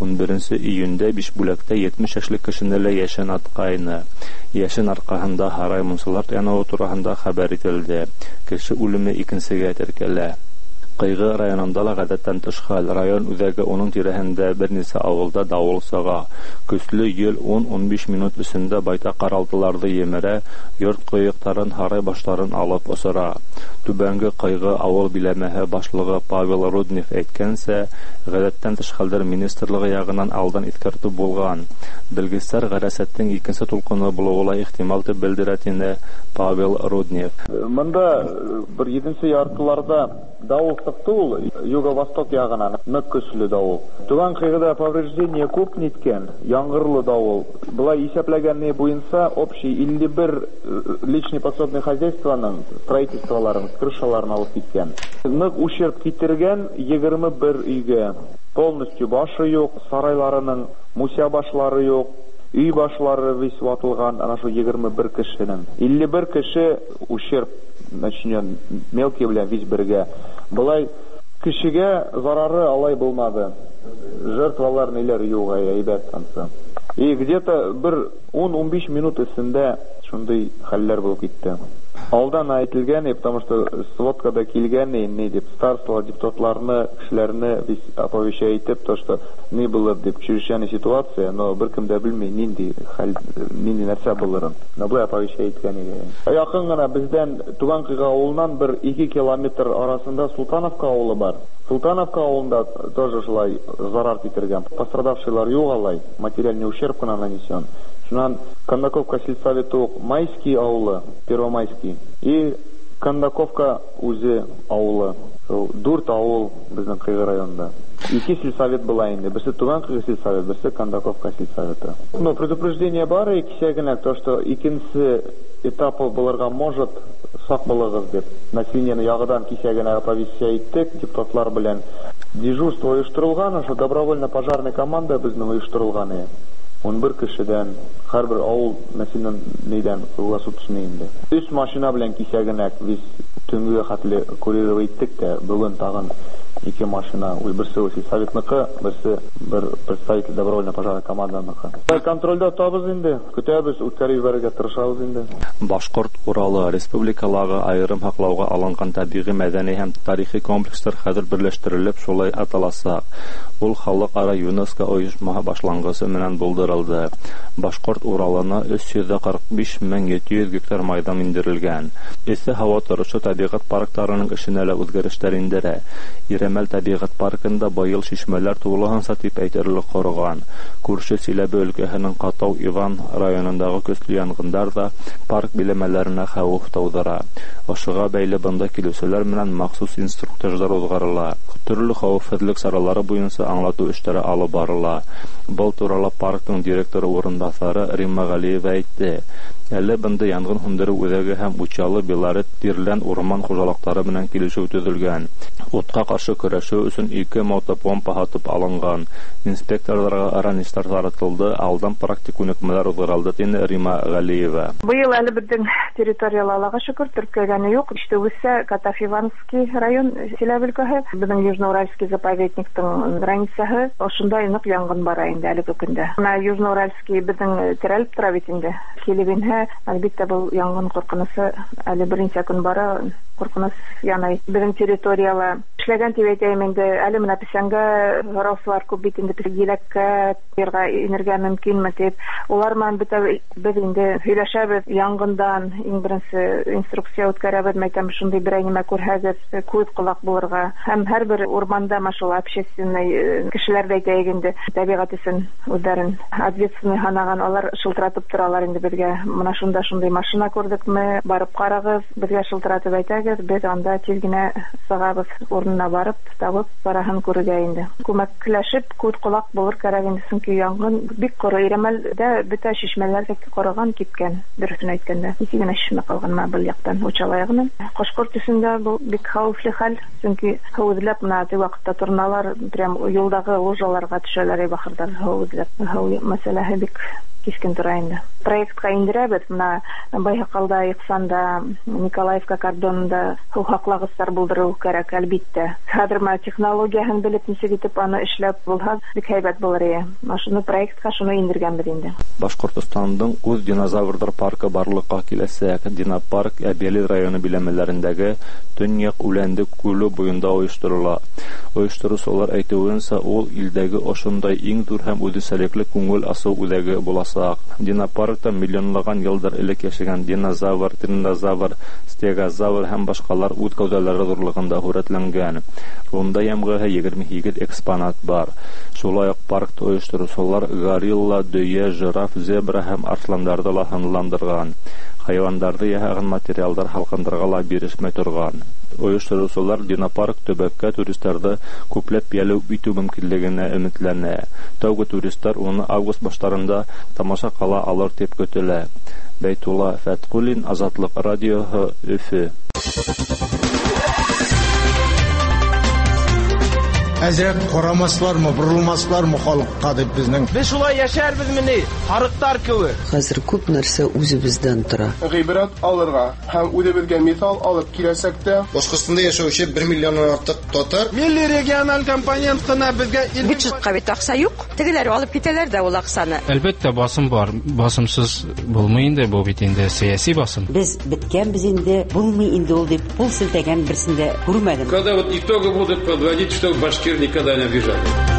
11 июньдә 5 бүләктә 70 яшьлек кешене лә яшен аткайны. Яшен аркаһында һарай мунсалар януы турында хәбәр ителде. Кеше үлеме икенчегә теркәлә. Кыйгы районында ла гадәттән тыш хәл. Район үзәге оның тирәһендә бернисә авылда давыл сага. Көсле ел 10-15 минут эчендә байтак каралтыларды емерә, йорт кыйыктарын, һарай башларын алып осыра. Түбәнге Кыйгы авыл биләмәһе башлыгы Павел Руднев әйткәнсә, гадәттән тыш хәлләр министрлыгы ягыннан алдан искәртү булган. Белгечләр гадәттән икенче тулкыны булуы ихтимал дип белдерә дине Павел Руднев. Монда бер 7нче яртыларда давыл сыкты ул юго-восток ягынан, нык көчле давыл. Түбән Кыйгыда повреждение күп ниткән, яңгырлы давыл. Булай исәпләгәнне буенча общий 51 личный подсобный хозяйствоның строительстволарын, крышаларын алып киткән. Нык ущерб китергән 21 өйгә. Полностью башы юк, сарайларының муся башлары юк. Үй башлары весь ватылган, ана шу 21 кешенең. 51 кеше ущерб начнен мелкий белән весь бергә. Булай кешегә зарары алай булмады. Жертвалар ниләр юк, әйбәт ансы. И где-то бер 10-15 минут эчендә шундый хәлләр булып китте. Алдан әйтелгән, потому что сводкада килгән, не дип староста депутатларны, кешеләрне без оповещать итеп, то что не было дип чрезвычайная ситуация, но беркем дә белми нинди хәл, нинди нәрсә булырын. Но бу оповещать иткән иде. Якын гына бездән Түбән Кыйгы авылыннан 1-2 километр арасында Султановка авылы бар. Султановка авылында тоже шулай зарар китергән. Пострадавшийлар юк алай, материальный ущерб кына нанесен. Шуннан Кондаковка сельсоветы Майский авылы, Первомайский. И Кондаковка үзе авылы. Дүрт авыл безнең Кыйгы районында. 2 сельсовет була инде. Берсе Түбән Кыйгы сельсовет, берсе Кондаковка сельсоветы. Но предупреждение бар и кисәгенә, то что икенче этапы булырга может, сак булыгыз дип. Население ягыдан кисәгенә оповещать иттек депутатлар белән. Дежурство оештырылган, ошо добровольно пожарный команда безнең оештырылган. 11 кешедән, һәрбер авыл мәсәлән нидән круглосуточный инде. 3 машина белән кисәгенәк без төнгә хәтле курировать иттек тә, бүген тагын 2 машина, берсе советныкы, берсе бер представитель добровольно пожарная командасыныкы. Контрольдә табыз инде, көтәбез, үткәреп җибәрергә тырышабыз инде. Башкорт Уралы республикаларга аерым хаклауга алынган табигый, мәдәни һәм тарихи комплекслар хәзер берләштерелеп шулай аталаса. Ул халыкара ЮНЕСКО оешмасы башлангысы менән булдырылды. Башкорт Уралына 345,700 гектар майдан индерелгән. Эссе һава торышы табигать паркларының эшенә дә үзгәрешләр индерә. Иремәл табигать паркында быел шишмәләр тулыһынса дип әйтерлек корган. Күрше Силәбе өлкәһенең Катау Иван районындагы көчле янгыннар да парк биләмәләренә хәвеф тудыра. Ошыга бәйле бында килүчеләр менән махсус инструктажлар узгарыла. Төрле хәвефсезлек саралары буенча аңлату эшләре алып барыла. Был турында паркның директоры урынбасары Римма Галиева әйтте. Әле бында янгын һүндерү үзәге һәм Учалы, Белорет, Тирлән урман хуҗалыклары белән килешү төзелгән. Утка каршы көрәшү өчен 2 мотопомпа һатып алынган. Инспекторларга аранистар таратылды, алдан практик күнекмәләр узгарылды, диде Римма Галиева. Быел әле безнең территориялы Аллага шөкер теркәгәне юк. Иштебезсә Катав-Иванский район Силәбе өлкәһе, безнең Южноуральский заповедниктың границаһы, ошында нык янгын бара инде әлеге көндә. Менә Южноуральский безнең терәлеп тора бит инде. Килебенһә, әлбәттә бу янгын куркынысы әле беренче көн бара. Куркыныс яный. Безнең территорияла эшләгән дип әйтәм инде. Әле менә писәнгә раслар күп бит инде, пиләккә ярга инергә мөмкинме дип. Улар менән без инде һөйләшәбез янгындан, иң беренче инструкция үткәрәбез, мәйтәм шундый бер әнимә күрһәгез, күз кулак булырга. Һәм һәрбер урманда машала общественный кешеләр дә әйтә инде, табигать өчен үзләрен ответственный ханаган, алар шылтыратып торалар инде безгә. Менә шунда шундый машина күрдекме, барып карагыз, безгә шылтыратып әйтәгез. Без анда тиз генә сагабыз, урынына барып, табып, бараһын күргә инде. Күмәкләшеп, күз кулак булыр кирәк инде, чөнки янгын бик коры. Иремәлдә бөтә шишмәләр корыган, кипкән, дөресен әйткәндә. Ике генә шишмә калган был яктан, Учалаягның. Кашкорт төсендә бу бик хәвефле хәл, чөнки хәвефләп менә теге вакытта торналар прям юлдагы лужаларга төшәләр, бахырдар хәвефләп. Хәвеф мәсьәләһе бик кискен тора инде. Проектка индерәбез, менә Байкалда, Ихсанда, Николаевка кордонында хаклагыстар булдыру кирәк, әлбәттә. Хәзер менә технологияны белеп, ничек итеп аны эшләп булһа, бик һәйбәт булыр иде. Шуны проектка шуны индергәнбез инде. Башкортстанның үз динозаврдар паркы барлыкка киләсәк, Динопарк Әбели районы биләмәләрендәге Төньяк Үләнде күле буенда оештырыла. Оештыручылар әйтүенчә, ул илдәге ошондай иң зур һәм үзенчәлекле күңел асу үзәге буласак. Динопаркта миллионлаган елдар элек яшәгән динозавр, тирнозавр, стегозавр һәм башкалар үз гәүдәләре зурлыгында хүрәтләнгән. Унда ямгыһы 22 экспонат бар. Шулай ук паркта оештыручылар горилла, дөя, жираф, зебра һәм арсландарды лаһанландырган. Хайвандарды яһаган материалдар халкындырга ла бирешмәй торган. Оештыручылар Динопарк төбәккә туристларны күпләп ялып итү мөмкинлегенә өметләнә. Тәүге туристлар уны август башларында тамаша кыла алыр дип көтелә. Бәйтулла Фәткулин, Азатлык радиоһы, Өфе. Әзрәк карамаслармы, бурылмаслармы халыкка дип безнең. Без шулай яшәрбезмени? Харыктар кебек. Хәзер күп нәрсә үзебездән тора. Гыйбрат алырга һәм үзебезгә мисал алып киләсәк тә, Башкортстанда яшәүче 1 миллионнан артык татар. Милли региональ компонент кына безгә бюджетка бит акча юк. Тегеләр алып китәләр дә ул акчаны. Әлбәттә басым бар. Басымсыз булмый инде бу бит инде сиясәт басым. Без биткәнбез инде, булмый инде ул дип пул силтәгән берсендә күрмәдем. Когда вот итоги будут подводить, что башкир никогда не обижали.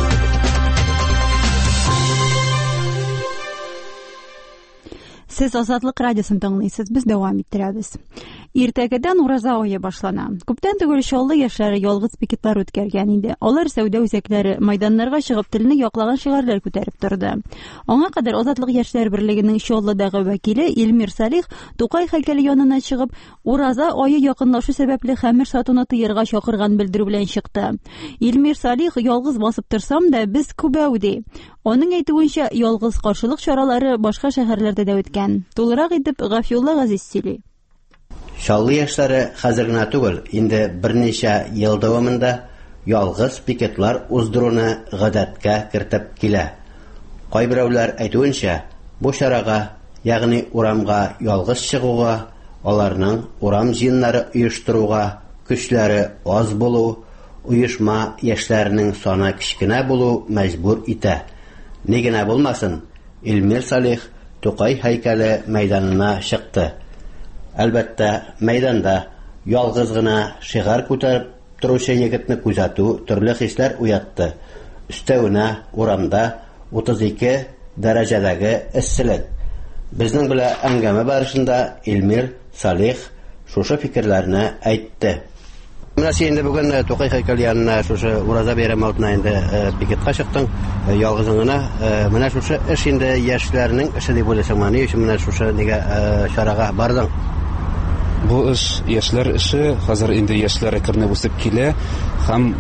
Сез Азатлык радиосын тыңлыйсыз, без дәвам иттерәбез. Иртәгәдән ураза ае башлана. Күптән түгел Чаллы яшьләре ялгыз пикетлар үткәргән иде. Алар сәүдә үзәкләре, майданнарга чыгып телне яклаган шигарьләр күтәреп торды. Аңа кадәр Азатлык яшьләр берлегенең Чаллыдагы вәкиле Илмир Салих Тукай һәйкәле янына чыгып, ураза ае якынлашу сәбәпле хәмер сатуны тыярга чакырган белдерү белән чыкты. Илмир Салих ялгыз басып торсам да, без күбәү ди. Аның әйтүенчә, ялгыз каршылык чаралары башка шәһәрләрдә дә үткән. Тулырак итеп Гафиулла Газиз сөйли. Чаллы яшьләре хәзер генә түгел, инде берничә ел дәвамында ялгыз пикетлар уздыруны гадәткә кертеп килә. Кайберәүләр әйтүенчә, бу чарага, ягъни урамга ялгыз чыгуга, аларның урам җыеннары оештыруга көчләре аз булу, уешма яшьләренең саны кичкенә булу мәҗбүр итә. Ни генә булмасын, Илмир Салих Тукай һәйкәле мәйданына чыкты. Әлбәттә, мәйданда ялгыз гына шигар күтәреп торучы егетне күзәтү төрле хисләр уятты. Өстәвенә урамда 32 дәрәҗәдәге эсселек. Безнең белән әңгәмә барышында Илмир Салих шушы фикерләрне әйтте. Менә син инде бүген Тукай һәйкәле янына шушы ураза бәйрәме алдына инде пикетка чыктың, ялгызың гына. Менә шушы эш инде яшьләрнең эше дип уйлыйсыңмы? Ни өчен менә шушы нигә чарага бардың? Бу эш яшьләр эше, хәзер инде яшьләр әкренләп үсеп килә һәм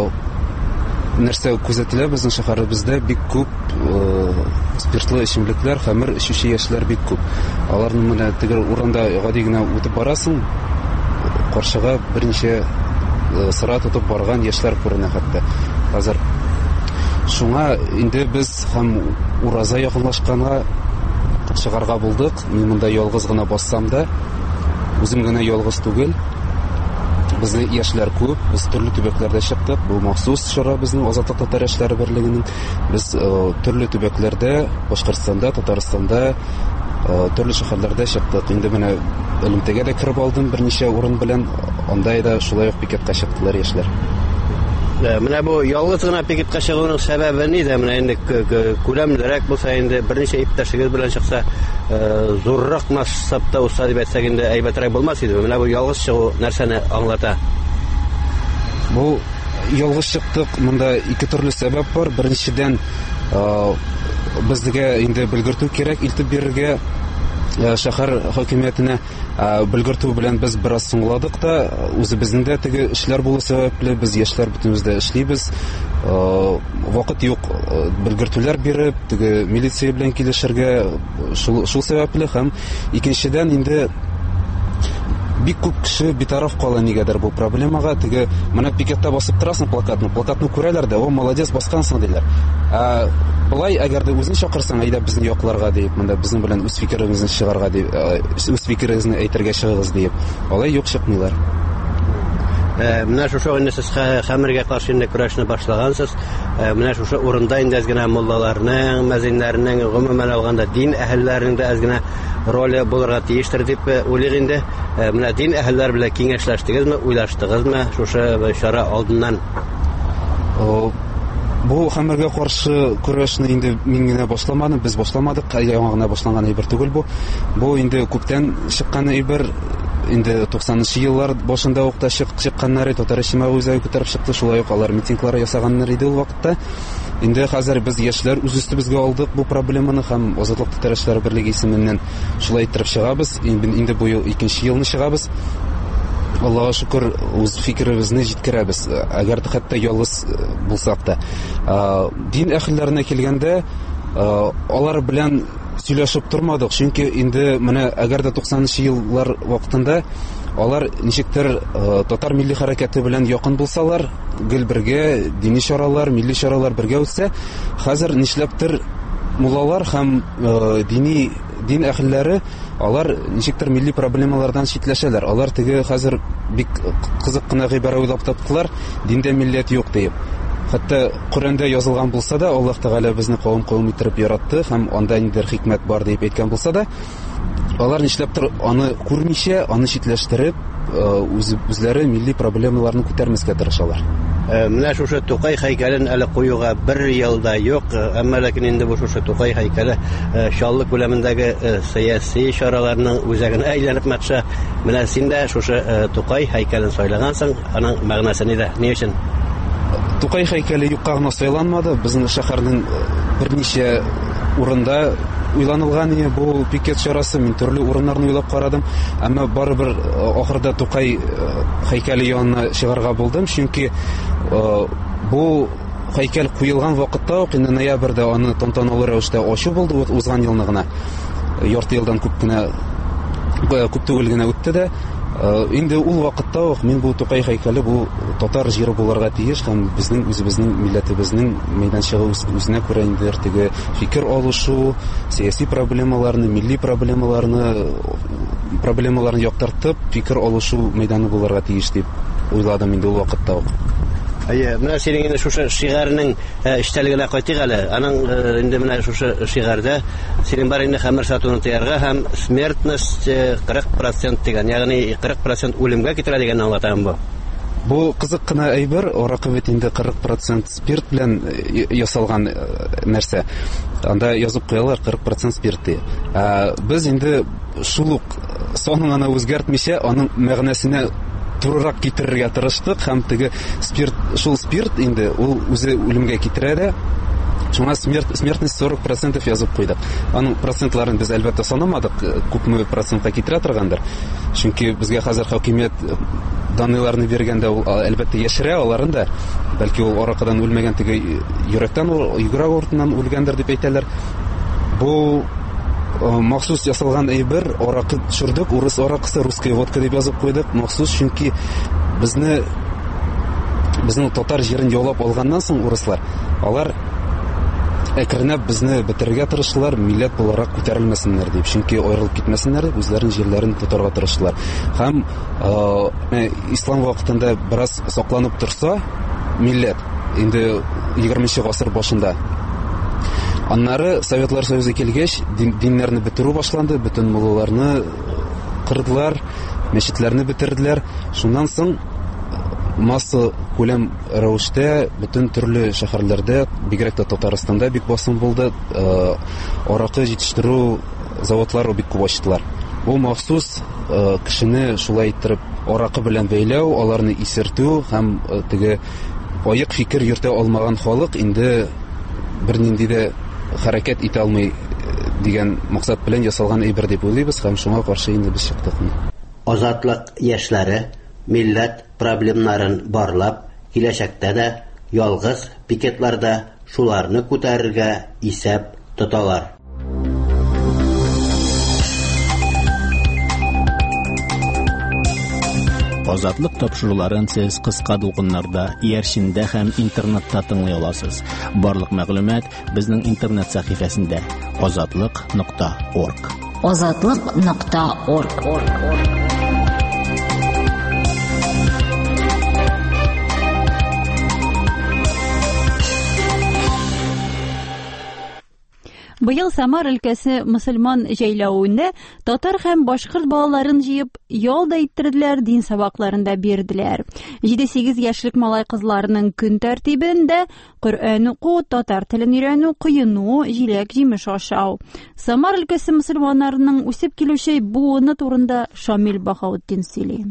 нәрсә күзәтелә безнең шәһәребездә бик күп спиртлы эчемлекләр, хәмер эчүче яшьләр бик күп. Аларны менә теге урында гади генә үтеп барасың, каршыга берничә сыра тотып барган яшьләр күренә хәтта. Хәзер шуңа инде без һәм ураза якынлашканга чыгарга булдык. Мин монда ялгыз гына бассам да, үзем генә ялгыз түгел. Безнең яшьләр күп, без төрле төбәкләрдә чыктык. Бу махсус чара безнең Азатлык татар яшьләре берлегенең. Без төрле төбәкләрдә, Башкортстанда, Татарстанда, төрле шәһәрләрдә чыктык. Инде менә Элемтәгә дә киреп алдым берничә урын белән. Анда да шулай ук пикетка чыктылар яшьләр. Менә бу ялгыз гына пикетка чыгуның сәбәбе нидә? Менә инде күләмлерәк булса, инде берничә иптәшегез белән чыкса, зуррак масштабта уса дип әйтсәк инде әйбәтрәк булмас иде. Менә бу ялгыз чыгу нәрсәне аңлата? Бу ялгыз чыктык, монда ике төрле сәбәп бар. Беренчедән, безгә инде белгертү кирәк, илтеп бирергә шәһәр хакимиятенә белгертү белән без бераз соңладык та, үзебезнең дә теге эшләр булу сәбәпле без яшьләр бөтенбез дә эшлибез. Вакыт юк белгертүләр биреп, теге милиция белән килешергә, шул сәбәпле һәм икенчедән инде бик күп кеше битараф кала нигәдер бу проблемага. Теге менә пикетта басып торасың плакатны күрәләр дә, о, молодец, баскансың диләр. Булай, әгәр дә үзен чакырсаң, әйдә безне якларга дип, монда безнең белән үз фикерегезне чыгарга дип, үз фикерегезне әйтергә чыгыгыз дип. Алай юк, чыкмыйлар. Менә шушы инде сез хәмергә каршы инде көрәшне башлагансыз. Менә шушы урында инде әзгенә муллаларның, мәзиннәрнең, гомумән алганда дин әһелләренең дә әзгенә роле булырга тиештер дип уйлыйм инде. Менә дин әһелләр белән киңәшләштегезме, уйлаштыгызмы шушы чара алдыннан? Бу хәмергә каршы көрәшне инде мин генә башламадым, без башламадык, яңа гына башланган әйбер түгел бу. Бу инде күптән чыккан әйбер. Инде 90-нчы еллар башында ук та чыкканнары, татар ишеме үзәге күтәреп чыкты, шулай ук алар митинглар ясаганнар иде ул вакытта. Инде хәзер без яшьләр үз өстебезгә алдык бу проблеманы һәм Азатлык татар яшьләре берлеге исеменнән шулай итеп чыгабыз. Инде бу ел 2нче елны чыгабыз. Аллаһка шөкер, үз фикеребезне җиткерәбез. Әгәр хәтта ялгыз булсак та. Дин әһелләренә килгәндә, алар белән сөйләшеп тормадык, чөнки инде менә әгәр дә 90-нчы еллар вакытында алар ничектер татар милли хәрәкәте белән якын булсалар, гел бергә дини чаралар, милли чаралар бергә үтсә, хәзер нишләптер муллалар һәм дин әһелләре алар ничектер милли проблемалардан читләшәләр. Алар теге хәзер бик кызык кына гыйбарә уйлап таптылар, диндә милләт юк дип. Хәтта Коръәндә язылган булса да, Аллаһ Тәгалә безне кавым итеп яратты һәм анда ниндидер хикмәт бар дип әйткән булса да, алар нишләптер аны күрмичә, аны читләштереп, үзләре милли проблемаларны күтәрмәскә тырышалар. Менә шушы Тукай һәйкәлен әле куюга 1 елда юк, әмма ләкин инде бу шушы Тукай һәйкәле Чаллы күләмендәге сәяси чараларның үзәгенә әйләнеп матша. Менә син дә шушы Тукай һәйкәлен сайлағансың, аның мәгънәсе нидә? Ни өчен? Тукай һәйкәле юкка гына сайланмады. Безнең шәһәрнең берничә урында уйланылган иде бу пикет чарасы. Мин төрле урыннарны уйлап карадым, әмма барыбер ахырда Тукай һәйкәле янына чыгарга булдым, чөнки бу һәйкәл куелган вакытта ук, инде ноябрьдә аны тантаналы рәвештә ачу булды, узган елны гына. Ярты елдан күп түгел генә үтте дә. Инде ул вакытта ук мин бу Тукай һәйкәле бу татар җире булырга тиеш һәм безнең үзебезнең милләтебезнең мәйданчыгы үзенә күрә инде теге фикер алышу, сәяси проблемаларны, милли проблемаларны яктыртып фикер алышу мәйданы булырга тиеш дип уйладым инде ул вакытта ук. Менә синең инде шушы шигырьнең эчтәлегенә кайтыйк әле. Аның инде менә шушы шигырьдә синең бар инде хәмер сатуны тыярга һәм смертность 40% дигән, ягъни 40% үлемгә китерә дигән аңлатам бу. Бу кызык кына әйбер, аракы бит инде 40% спирт белән ясалган нәрсә. Анда язып куялар 40% спирт. Без инде шул ук санын аны үзгәртмичә аның мәгънәсенә турырак китерергә тырыштык һәм теге спирт инде ул үзе үлемгә китерә дә. Шуңа смертность 40% язып куйдык. Аның процентларын без әлбәттә санамадык, күпме процентка китерә торгандыр. Чөнки безгә хәзер хакимият данларны биргәндә ул әлбәттә яшерә аларын да. Бәлки ул аракадан үлмәгән теге йөрәктән, йөрәк ортыннан үлгәндер дип әйтәләр. Бу махсус ясалган әйбер, аракы төшердек, урыс аракысы, русская водка дип язып куйдык, махсус, чөнки безнең татар җирен яулап алганнан соң урыслар, алар әкренләп безне бетерергә тырышлар, милләт буларак күтәрелмәсеннәр дип, чөнки аерылып китмәсеннәр дип, үзләренең җирләрен тотарга тырышлар. Һәм ислам вакытында бераз сакланып торса, милләт инде 20нче гасыр башында. Аннары Советлар Союзы килгәч, диннәрне бетерү башланды, бөтен муллаларны кырдылар, мәчетләрне бетерделәр. Шуннан соң масса күләм рәвештә бөтен төрле шәһәрләрдә, бигрәк тә Татарстанда бик басым булды. Аракы җитештерү заводлары бик күп ачтылар. Бу махсус кешене шулай иттереп аракы белән бәйләү, аларны исертү һәм теге аяк фикер йөртә алмаган халык инде бернинди дә хәрәкәт итә алмый дигән максат белән ясалган әйбер дип уйлыйбыз һәм шуңа каршы инде без чыктык. Азатлык яшьләре милләт проблемнарын барлап, киләчәктә дә ялгыз пикетларда шуларны күтәрергә исәп тоталар. Азатлык тапшыруларын сез кыска дулкыннарда, иярчиндә һәм интернетта тыңлый аласыз. Барлык мәгълүмат безнең интернет сәхифәсендә azatlyk.org. azatlyk.org. Быел Самар өлкәсе мөселман җәйләвендә татар һәм башкорт балаларын җыеп ял да иттерделәр, дин сабакларында бирделәр. 7-8 яшьлек малай кызларының көн тәртибендә Коръән уку, татар телен өйрәнү, коену, җиләк җимеш ашау. Самар өлкәсе мөселманнарының үсеп килүче буыны турында Шамил Баһаутдин сөйли.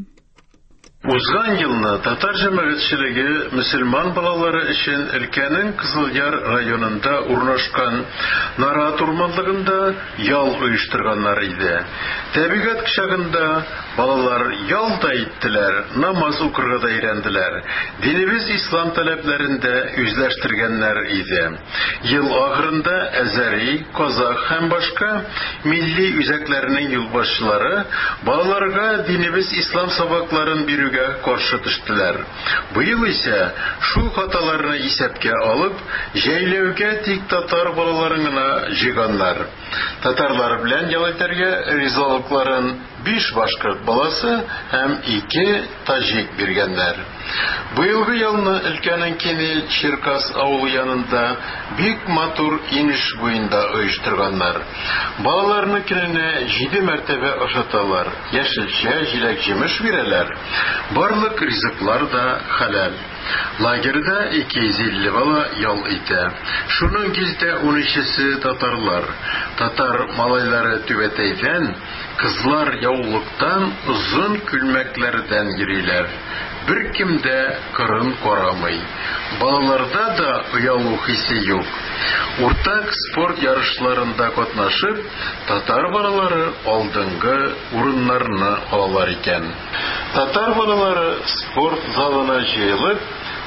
Узган елны татар җәмәгатьчелеге мөселман балалары өчен өлкәнең Кызылъяр районында урнашкан Нарат урманлыгында ял оештырганнар иде. Табигать кочагында балалар ял да иттеләр, намаз укырга да өйрәнделәр. Динебез ислам таләпләрендә үзләштергәннәр иде. Ел ахырында Әзәри, Казак һәм башка милли үзәкләрнең юлбашчылары балаларга динебез ислам сабакларын бирү каршы төштеләр. Быел исә шул хаталарны исәпкә алып, җәйләүгә тик татар балаларын гына җыйганнар. Татарлар белән ял итәргә ризалыкларын 5 башкорт баласы һәм 2 таҗик биргәннәр. Быелгы ялны өлкәнең Кенел Черкас авылы янында бик матур инеш буенда оештырганнар. Балаларны көненә 7 мәртәбә ашаталар. Яшелчә, җиләк җимеш бирәләр. Барлык ризыклар да хәләл. Лагерда 250 бала ял итә. Шуның 13-се татарлар. Татар малайлары түбәтәйдән, кызлар яулыктан озын күлмәкләрдән йөриләр. Бер кимдә кырын карамый. Балаларда да оялу хисе юк. Уртак спорт ярышларында катнашып, татар балалары алдынгы урыннарны алалар икән. Татар балалары спорт залына җыелып,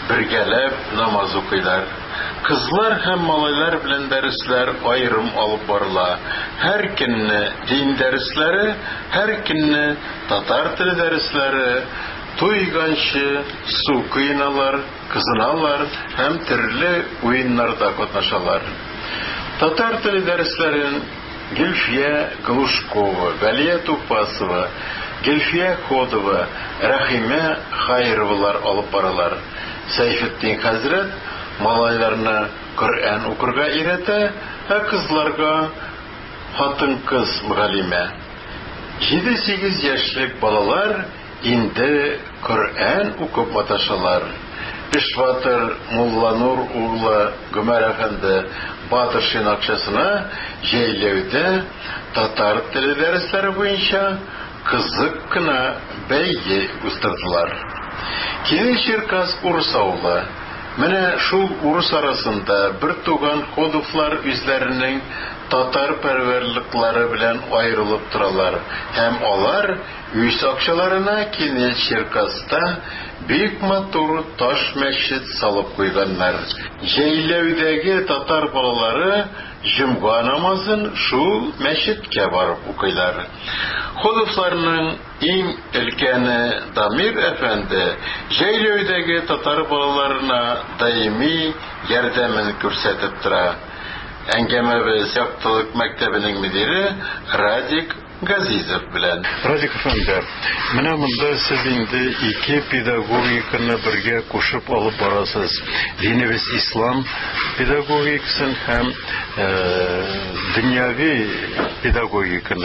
бергәләп намаз укыйлар. Кызлар һәм малайлар белән дәресләр аерым алып барыла. Һәр көнне дин дәресләре, һәр көнне татар теле дәресләре, туйганчы су кыйналар, кызыналар һәм төрле уеннарда катнашалар. Татар теле дәресләрен Гөлфия Глушкова, Валия Тупасова, Гөлфия Ходова, Рахима Хайровалар алып баралар. Сәйфетдин хәзрәт малайларны Коръән укырга өйрәтә, ә кызларга хатын-кыз мөгаллимә. 7-8 яшьлек балалар инде Коръән укып маташалар. Эшватыр Мулланур углы Гомәр әфәнде Батыршин акчасына җәйләүдә татар теле дәресләре буенча кызык кына бәйге уздырдылар. Кире Черкас урыс авылы. Менә шул урыс арасында бер туган Ходовлар үзләренең татар пәрвәрлекләре белән аерылып торалар һәм алар үз акчаларына Кире Черкаста бик матур таш мәчет салып куйганнар. Җәйләүдәге татар балалары җомга намазын шул мәчеткә барып укыйлар. Ходовларның иң өлкәне Дамир әфәнде җәйләүдәге татар балаларына даими ярдәмен күрсәтеп тора. Әңгәмәбез яктылык мәктәбенең мөдире Радик Газизов белән. Радик әфәнде, менә монда сез инде ике педагогиканы бергә кушып алып барасыз. Динебез ислам педагогикасын һәм дөньяви педагогиканы.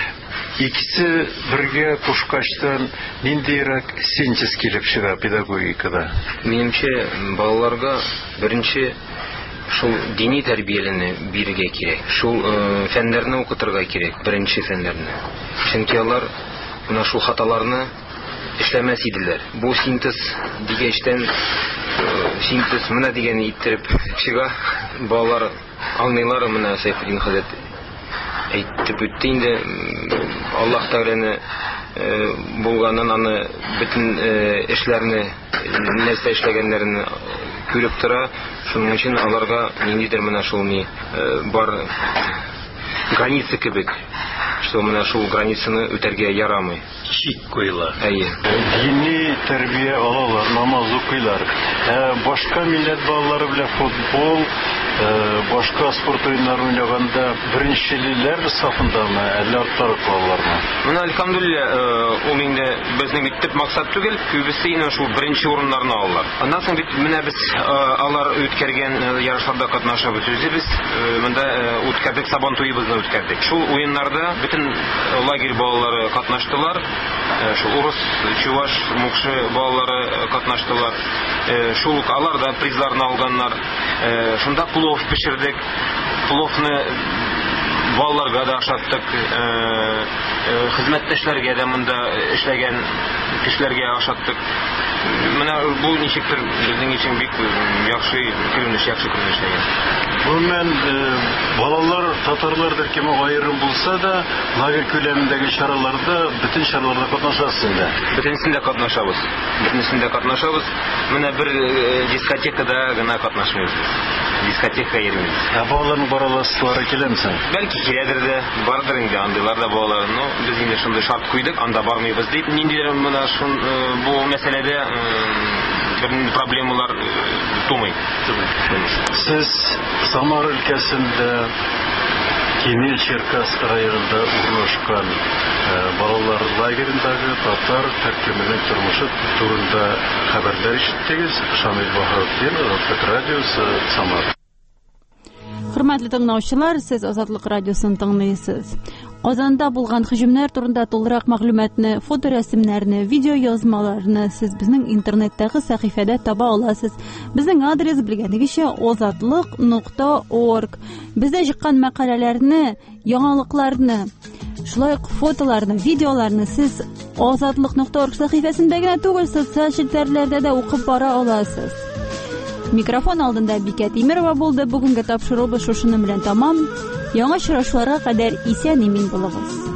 Икесе бергә кушкачтан ниндирәк синтез килеп чыга педагогикада? Минемчә, балаларга беренче шул дини тәрбияләне бирергә кирәк. Шул фәннәрне укытырга кирәк, беренче фәннәрне. Чөнки алар менә шул хаталарны эшләмәс иделәр. Бу синтез дигәчтән синтез менә дигәнне иттереп чыга. Балалар аңлыйлар менә Сәйфетдин хәзрәт әйтеп үтте инде. Аллаһ Тәгаләне булганнан аны бөтен эшләрне нәрсә эшләгәннәрен күреп тора. Шуның өчен аларга ниндидер менә шул бар граница кебек, что менә шул границаны үтәргә ярамый. Чик куйла. Әйе. Дини тәрбия алалар, намаз укыйлар. Башка милләт балалары белән футбол, башка спорт уеннары уйнаганда беренчеләр сафындамы, әллә арттарак балалармы? Менә әлхәмдүлилләһ, ул инде безнең төп максат түгел, күбесе инде шул беренче урыннарны алалар. Аннан соң бит менә без алар үткәргән ярышларда катнашабыз үзебез. Монда үткәрдек, Сабан туебызны үткәрдек. Шул уеннарда бөтен лагерь балалары катнаштылар. Шул урыс, чуваш, мукшы балалары катнаштылар. Шул алар да призларны алганнар. Шунда плов пешердек. Пловны балаларга да ашаттык. Хезмәттәшләргә дә монда эшләгән кешеләргә ашаттык. Менә бу ничектер безнең өчен бик яхшы күренеш, яхшы күренеш. Гомумән балалар татарларда кем аерым булса да, лагерь күләмендәге чараларда, бөтен чараларда катнашасыз инде. Бөтенсендә катнашабыз. Бөтенсендә катнашабыз. Менә бер дискотекада гына катнашмыйбыз. Дискотекага йөрмибез. Балаларның бараласлары киләмсең? Бәлки киләдер дә, бардыр инде андыйлар да балалар. Но без инде шундый шарт куйдык, анда бармыйбыз дип. Ниндидер менә бу мәсьәләдә проблемалар тумый. Сез Самар өлкәсендә Кире Черкас районында урнашкан балалар лагерендәге татар төркеменең тормышы турында хәбәрләр ишеттегез. Шамил Баһаветдин, Азатлык радиосы, Самар. Хөрмәтле тыңлаучылар, сез Азатлык радиосын тыңлыйсыз. Казанда булган һөҗүмнәр турында тулырак мәгълүматны, фоторәсемнәрне, видео язмаларны сез безнең интернеттагы сәхифәдә таба аласыз. Безнең адрес белгәнегезчә azatlyk.org. Бездә чыккан мәкаләләрне, яңалыкларны, шулай ук фотоларны, видеоларны сез azatlyk.org сәхифәсендә генә түгел, социаль челтәрләрдә дә укып бара аласыз. Микрофон алдында Бикә Тимерова булды. Бүгенге тапшыруыбыз шушының белән тамам. Яңа очрашуларга кадәр исән-имин булыгыз.